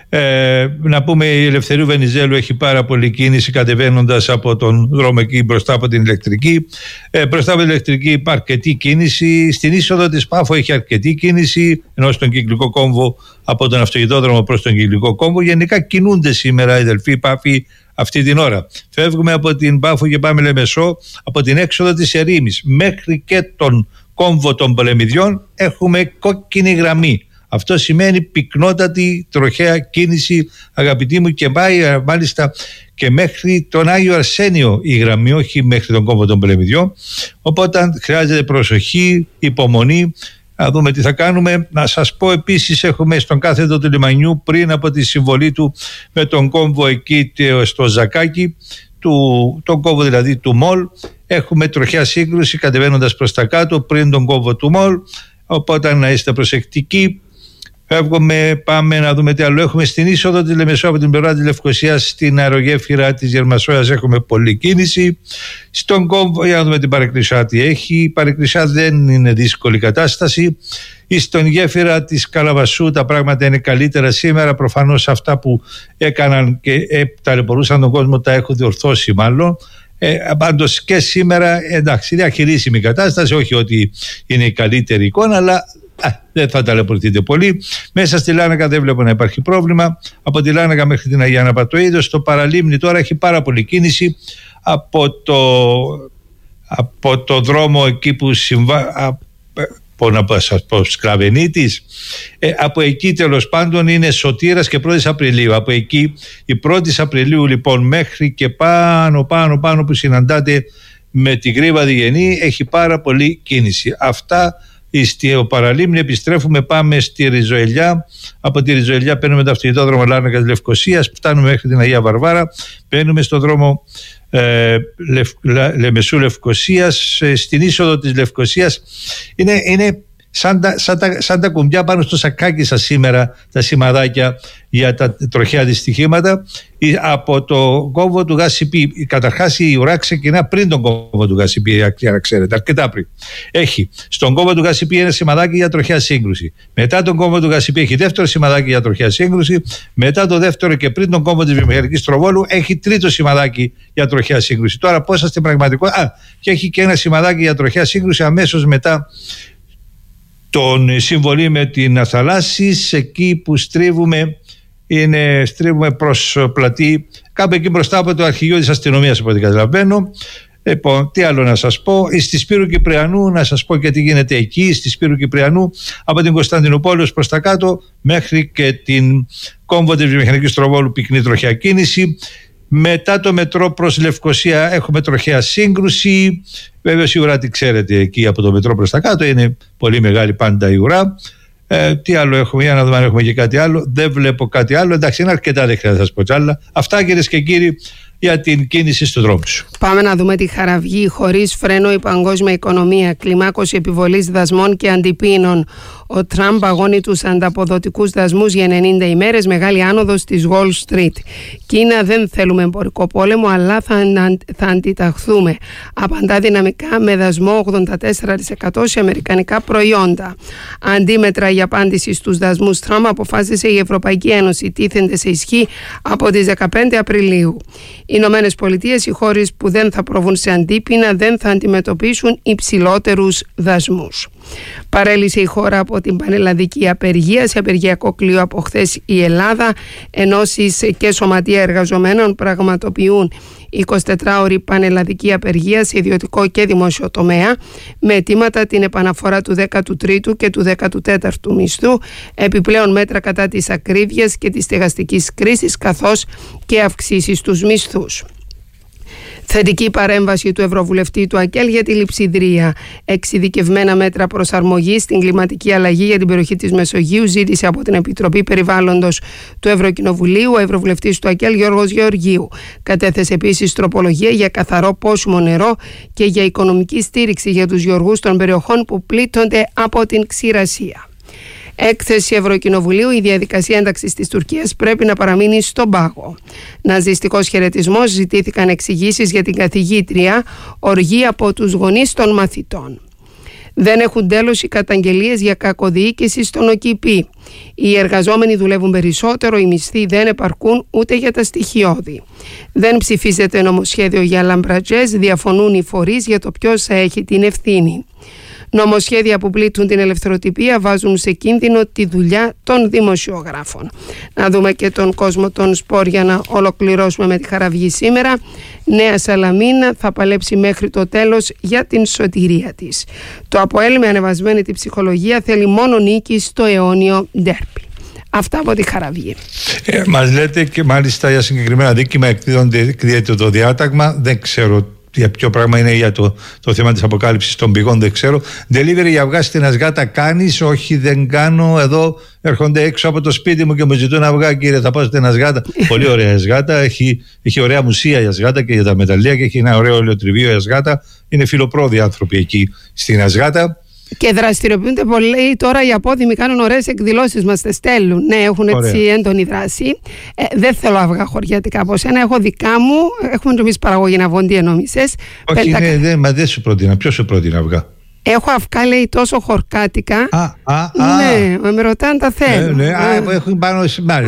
Να πούμε η Ελευθερίου Βενιζέλου έχει πάρα πολλή κίνηση κατεβαίνοντας από τον δρόμο εκεί μπροστά από την ηλεκτρική. Μπροστά από την ηλεκτρική υπάρχει αρκετή κίνηση. Στην είσοδο της Πάφο έχει αρκετή κίνηση, ενώ στον κυκλικό κόμβο από τον αυτοκινητόδρομο προς τον κυκλικό κόμβο γενικά κινούνται σήμερα οι Δελφοί Πάφοι αυτή την ώρα. Φεύγουμε από την Πάφο και πάμε Λεμεσό, από την έξοδο της Ερήμης μέχρι και τον κόμβο των Πολεμιδιών έχουμε κόκκινη γραμμή. Αυτό σημαίνει πυκνότατη τροχαία κίνηση, αγαπητοί μου, και πάει μάλιστα και μέχρι τον Άγιο Αρσένιο η γραμμή, όχι μέχρι τον κόμβο των Πολεμιδιών. Οπότε χρειάζεται προσοχή, υπομονή. Να δούμε τι θα κάνουμε. Να σας πω επίσης, έχουμε στον κάθετο του λιμανιού πριν από τη συμβολή του με τον κόμβο εκεί στο Ζακάκι, τον κόμβο δηλαδή του Μολ, έχουμε τροχιά σύγκρουση κατεβαίνοντας προς τα κάτω πριν τον κόμβο του Μολ, οπότε να είστε προσεκτικοί. Φεύγουμε, πάμε να δούμε τι άλλο έχουμε. Στην είσοδο της Λεμεσό από την πλευρά της Λευκωσίας στην αερογέφυρα της Γερμασόιας έχουμε πολλή κίνηση. Στον κόμβο, για να δούμε την Παρεκκλησιά τι έχει. Η Παρεκκλησιά δεν είναι δύσκολη κατάσταση. Στον γέφυρα της Καλαβασού τα πράγματα είναι καλύτερα σήμερα. Προφανώς αυτά που έκαναν και ταλαιπωρούσαν τον κόσμο τα έχουν διορθώσει μάλλον. Πάντως και σήμερα εντάξει, διαχειρίσιμη κατάσταση, όχι ότι είναι η καλύτερη εικόνα, αλλά δεν θα ταλαιπωρηθείτε πολύ. Μέσα στη Λάνακα δεν βλέπω να υπάρχει πρόβλημα. Από τη Λάνακα μέχρι την Αγία Αναπατοίδος, στο Παραλίμνη τώρα έχει πάρα πολύ κίνηση από το δρόμο εκεί που Σκλαβενίτης, από εκεί τέλος πάντων είναι Σωτήρας και 1η Απριλίου. Από εκεί η 1η Απριλίου λοιπόν μέχρι και πάνω που συναντάτε με την Γρήβα Διγενή έχει πάρα πολύ κίνηση. Αυτά στο Παραλίμνη. Επιστρέφουμε, πάμε στη Ριζοελιά. Από τη Ριζοελιά παίρνουμε το αυτοκινητόδρομο Λάρνακας Λευκωσίας, φτάνουμε μέχρι την Αγία Βαρβάρα, παίρνουμε στο δρόμο Λεμεσού Λευκωσίας. Στην είσοδο της Λευκωσίας είναι σαν τα κουμπιά πάνω στο σακάκι σας σήμερα τα σημαδάκια για τα τροχαία δυστυχήματα. Από το κόμβο του ΓΑΣΥΠΗ, καταρχάς η ουρά ξεκινά πριν τον κόμβο του ΓΑΣΥΠΗ, για να ξέρετε, αρκετά πριν. Έχει στον κόμβο του ΓΑΣΥΠΗ ένα σημαδάκι για τροχαία σύγκρουση. Μετά τον κόμβο του ΓΑΣΥΠΗ έχει δεύτερο σημαδάκι για τροχαία σύγκρουση. Μετά το δεύτερο και πριν τον κόμβο της Βιομηχανικής Τροβόλου έχει τρίτο σημαδάκι για τροχαία σύγκρουση. Τώρα πώς στην πραγματικότητα, και έχει και ένα σημαδάκι για τροχαία σύγκρουση αμέσως μετά τον συμβολή με την Αθαλάσσης, εκεί που στρίβουμε προς πλατή, κάπου εκεί μπροστά από το αρχηγείο της αστυνομίας, από ό,τι καταλαβαίνω. Λοιπόν, τι άλλο να σας πω. Στη Σπύρου Κυπριανού, να σας πω και τι γίνεται εκεί. Στη Σπύρου Κυπριανού, από την Κωνσταντινούπολη προς τα κάτω, μέχρι και την κόμβο της Βιομηχανικής Τροβόλου, πυκνή τροχαία κίνηση. Μετά το μετρό προς Λευκωσία έχουμε τροχαία σύγκρουση. Βέβαια η ουρά τη ξέρετε, εκεί από το μετρό προς τα κάτω είναι πολύ μεγάλη πάντα η ουρά. Τι άλλο έχουμε, για να δούμε αν έχουμε και κάτι άλλο. Δεν βλέπω κάτι άλλο. Εντάξει, είναι αρκετά, δεν χρειάζεται να σας πω κι άλλα. Αυτά, κυρίες και κύριοι, για την κίνηση στους δρόμους. Πάμε να δούμε τη χαραυγή. Χωρίς φρένο η παγκόσμια οικονομία, κλιμάκωση επιβολής δασμών και αντιπίνων. Ο Τραμπ αγώνει τους ανταποδοτικούς δασμούς για 90 ημέρες, μεγάλη άνοδος της Wall Street. Κίνα, δεν θέλουμε εμπορικό πόλεμο, αλλά θα αντιταχθούμε. Απαντά δυναμικά με δασμό 84% σε αμερικανικά προϊόντα. Αντίμετρα για απάντηση στους δασμούς Τραμπ αποφάσισε η Ευρωπαϊκή Ένωση. Τίθενται σε ισχύ από τις 15 Απριλίου. Οι Ηνωμένες Πολιτείες, οι χώρες που δεν θα προβούν σε αντίπεινα, δεν θα αντιμετωπίσουν υψηλότερους δασμούς. Παρέλυσε η χώρα από την πανελλαδική απεργία. Σε απεργιακό κλείο από χθες η Ελλάδα. Ενώσεις και σωματεία εργαζομένων πραγματοποιούν 24ωρη πανελλαδική απεργία σε ιδιωτικό και δημόσιο τομέα, με αιτήματα την επαναφορά του 13ου και του 14ου μισθού, επιπλέον μέτρα κατά της ακρίβειας και της στεγαστικής κρίσης, καθώς και αυξήσεις στους μισθούς. Θετική παρέμβαση του Ευρωβουλευτή του ΑΚΕΛ για τη λειψιδρία. Εξειδικευμένα μέτρα προσαρμογής στην κλιματική αλλαγή για την περιοχή της Μεσογείου ζήτησε από την Επιτροπή Περιβάλλοντος του Ευρωκοινοβουλίου ο Ευρωβουλευτής του ΑΚΕΛ Γιώργος Γεωργίου. Κατέθεσε επίσης τροπολογία για καθαρό πόσιμο νερό και για οικονομική στήριξη για τους γεωργούς των περιοχών που πλήττονται από την ξηρασία. Έκθεση Ευρωκοινοβουλίου: η διαδικασία ένταξης της Τουρκίας πρέπει να παραμείνει στον πάγο. Ναζιστικός χαιρετισμός, ζητήθηκαν εξηγήσεις για την καθηγήτρια, οργή από τους γονείς των μαθητών. Δεν έχουν τέλος οι καταγγελίες για κακοδιοίκηση στον ΟΚΙΠΗ. Οι εργαζόμενοι δουλεύουν περισσότερο, οι μισθοί δεν επαρκούν ούτε για τα στοιχειώδη. Δεν ψηφίζεται νομοσχέδιο για λαμπρατζές, διαφωνούν οι φορείς για το ποιος θα έχει την ευθύνη. Νομοσχέδια που πλήττουν την ελευθεροτυπία βάζουν σε κίνδυνο τη δουλειά των δημοσιογράφων. Να δούμε και τον κόσμο των σπορ για να ολοκληρώσουμε με τη Χαραυγή σήμερα. Νέα Σαλαμίνα θα παλέψει μέχρι το τέλος για την σωτηρία της. Το ΑΠΟΕΛ με ανεβασμένη τη ψυχολογία θέλει μόνο νίκη στο αιώνιο ντέρπι. Αυτά από τη Χαραυγή. Μας λέτε και μάλιστα για συγκεκριμένα δίκημα εκδίδεται το διάταγμα. Δεν ξέρω για ποιο πράγμα είναι, για το θέμα της αποκάλυψης των πηγών, δεν ξέρω. Delivery για αυγά στην Ασγάτα κάνεις? Όχι, δεν κάνω. Εδώ έρχονται έξω από το σπίτι μου και μου ζητούν αυγά. Κύριε, θα πάω στην Ασγάτα. Πολύ ωραία Ασγάτα. Έχει ωραία μουσεία η Ασγάτα και για τα μεταλλεία και έχει ένα ωραίο ελαιοτριβείο η Ασγάτα. Είναι φιλοπρόδιοι άνθρωποι εκεί στην Ασγάτα. Και δραστηριοποιούνται πολύ τώρα, οι απόδημοι κάνουν ωραίες εκδηλώσεις, μας τις στέλνουν. Ναι, έχουν έτσι έντονη δράση. Δεν θέλω αυγά χωριάτικα από σένα, έχω δικά μου. Έχουμε και εμείς παραγωγή αυγών, τι ενόμισες. Όχι, μα δεν σου πρότεινα. Ποιος σου πρότεινα αυγά? Έχω αυγά, λέει, τόσο χορκάτικα. Ναι, με ρωτάνε τα θέλω. Ναι, έχουν πάνω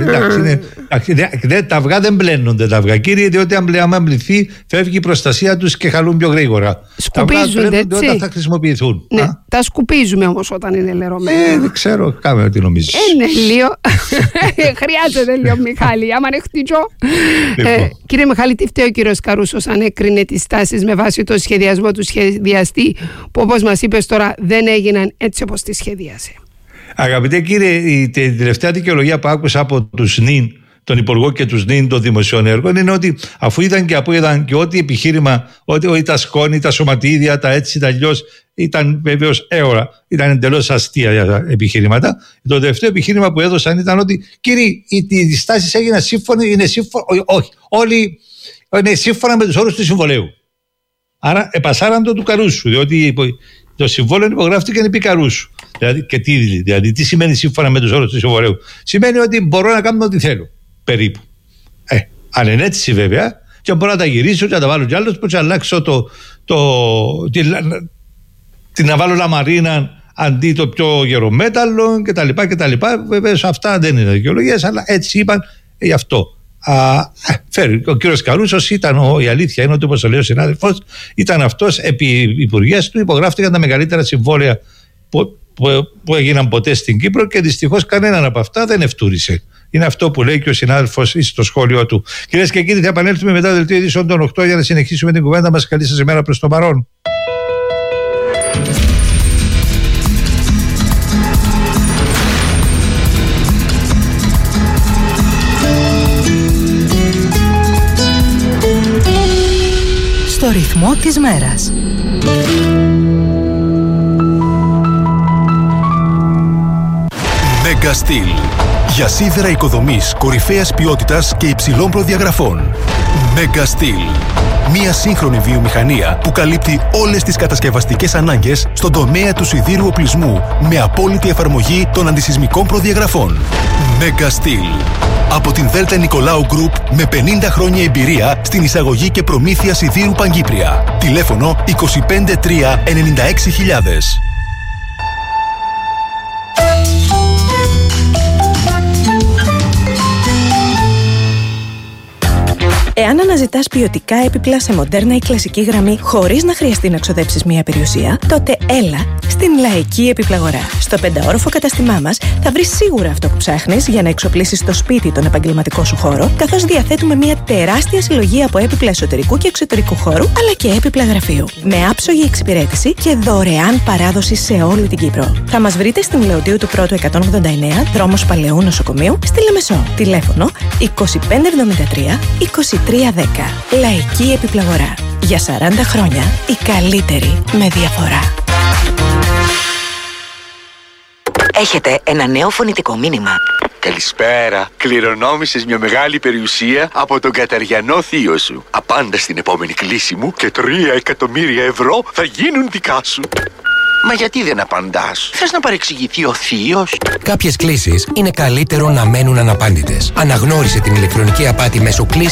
τα αυγά δεν μπλένονται τα αυγά, κύριε, διότι αν μπληθεί φεύγει η προστασία τους και χαλούν πιο γρήγορα. Σκουπίζονται, έτσι. Όταν θα χρησιμοποιηθούν. Ναι, τα σκουπίζουμε όμως όταν είναι λερωμένα. Δεν ξέρω, κάμε τι νομίζεις. Ναι, λίγο. Χρειάζεται λίγο, Μιχάλη, άμα είναι χτυκό. Κύριε Μιχάλη, τι φταίει ο κύριος Καρούσος αν έκρινε τις τάσεις με βάση το σχεδιασμό του σχεδιαστή, που όπως μας είπες τώρα δεν έγιναν έτσι όπως τη σχεδίασε? Αγαπητέ κύριε, η τελευταία δικαιολογία που άκουσα από τους ΝΙΝ, τον Υπουργό και τους ΝΙΝ των Δημοσίων Έργων, είναι ότι αφού ήταν και ό,τι επιχείρημα, ό,τι τα σκόνη, τα σωματίδια, τα έτσι, τα αλλιώς, ήταν βεβαίως έωρα, ήταν εντελώς αστεία επιχειρήματα. Το τελευταίο επιχείρημα που έδωσαν ήταν ότι, κύριε, οι στάσεις έγιναν σύμφωνοι, όχι, όλοι είναι σύμφωνα με τους όρους του συμβολέου. Άρα επασάραν το του Καρούσου, διότι το συμβόλαιο υπογράφτηκε επί Καρούσου. Δηλαδή, τι σημαίνει σύμφωνα με τους όρους του συμβολέου? Σημαίνει ότι μπορώ να κάνω ό,τι θέλω, περίπου. Αν είναι έτσι βέβαια, και μπορώ να τα γυρίσω και να τα βάλω κι άλλος, πώς αλλάξω να βάλω λαμαρίνα αντί το πιο γερομέταλλο κτλ. Βεβαίως αυτά δεν είναι δικαιολογίες, αλλά έτσι είπαν γι' αυτό. Ο κύριος Καρούσος ήταν, η αλήθεια είναι ότι, όπως το λέει ο συνάδελφος, ήταν αυτός επί υπουργές του, υπογράφτηκαν τα μεγαλύτερα συμβόλαια που έγιναν ποτέ στην Κύπρο και δυστυχώς κανέναν από αυτά δεν ευτούρισε. Είναι αυτό που λέει και ο συνάδελφος στο σχόλιο του. Κυρίες και κύριοι, θα επανέλθουμε μετά το δελτίο ειδήσεων των 8 για να συνεχίσουμε την κουβέντα μας. Καλή σας ημέρα προς το παρόν. Στο ρυθμό της μέρας. Megastil. Για σίδερα οικοδομής κορυφαίας ποιότητας και υψηλών προδιαγραφών. Megastil. Μια σύγχρονη βιομηχανία που καλύπτει όλες τις κατασκευαστικές ανάγκες στον τομέα του σιδήρου οπλισμού με απόλυτη εφαρμογή των αντισυσμικών προδιαγραφών. Megastil. Από την Δέλτα Νικολάου Γκρουπ με 50 χρόνια εμπειρία στην εισαγωγή και προμήθεια σιδήρου Παγκύπρια. Τηλέφωνο 25 3 96.000. Εάν αναζητάς ποιοτικά έπιπλα σε μοντέρνα ή κλασική γραμμή χωρίς να χρειαστεί να ξοδέψεις μία περιουσία, τότε έλα στην Λαϊκή Επιπλαγορά. Στο 5όροφο καταστημά μας θα βρεις σίγουρα αυτό που ψάχνεις για να εξοπλίσεις στο σπίτι τον επαγγελματικό σου χώρο, καθώς διαθέτουμε μία τεράστια συλλογή από έπιπλα εσωτερικού και εξωτερικού χώρου, αλλά και έπιπλα γραφείου. Με άψογη εξυπηρέτηση και δωρεάν παράδοση σε όλη την Κύπρο. Θα μας βρείτε στην Λεωντίου του Πρώτου 189, δρόμος Παλαιού Νοσοκομείου, στη Λεμεσό. Τηλέφωνο 2573 2310. Λαϊκή Επιπλαγορά. Για 40 χρόνια η καλύτερη με διαφορά. Έχετε ένα νέο φωνητικό μήνυμα. Καλησπέρα. Κληρονόμησες μια μεγάλη περιουσία από τον καταριανό θείο σου. Απάντα στην επόμενη κλήση μου και 3 εκατομμύρια ευρώ θα γίνουν δικά σου. Μα γιατί δεν απαντάς? Θες να παρεξηγηθεί ο θείος? Κάποιες κλήσεις είναι καλύτερο να μένουν αναπάντητες. Αναγνώρισε την ηλεκτρονική απάτη μέσω κλήσης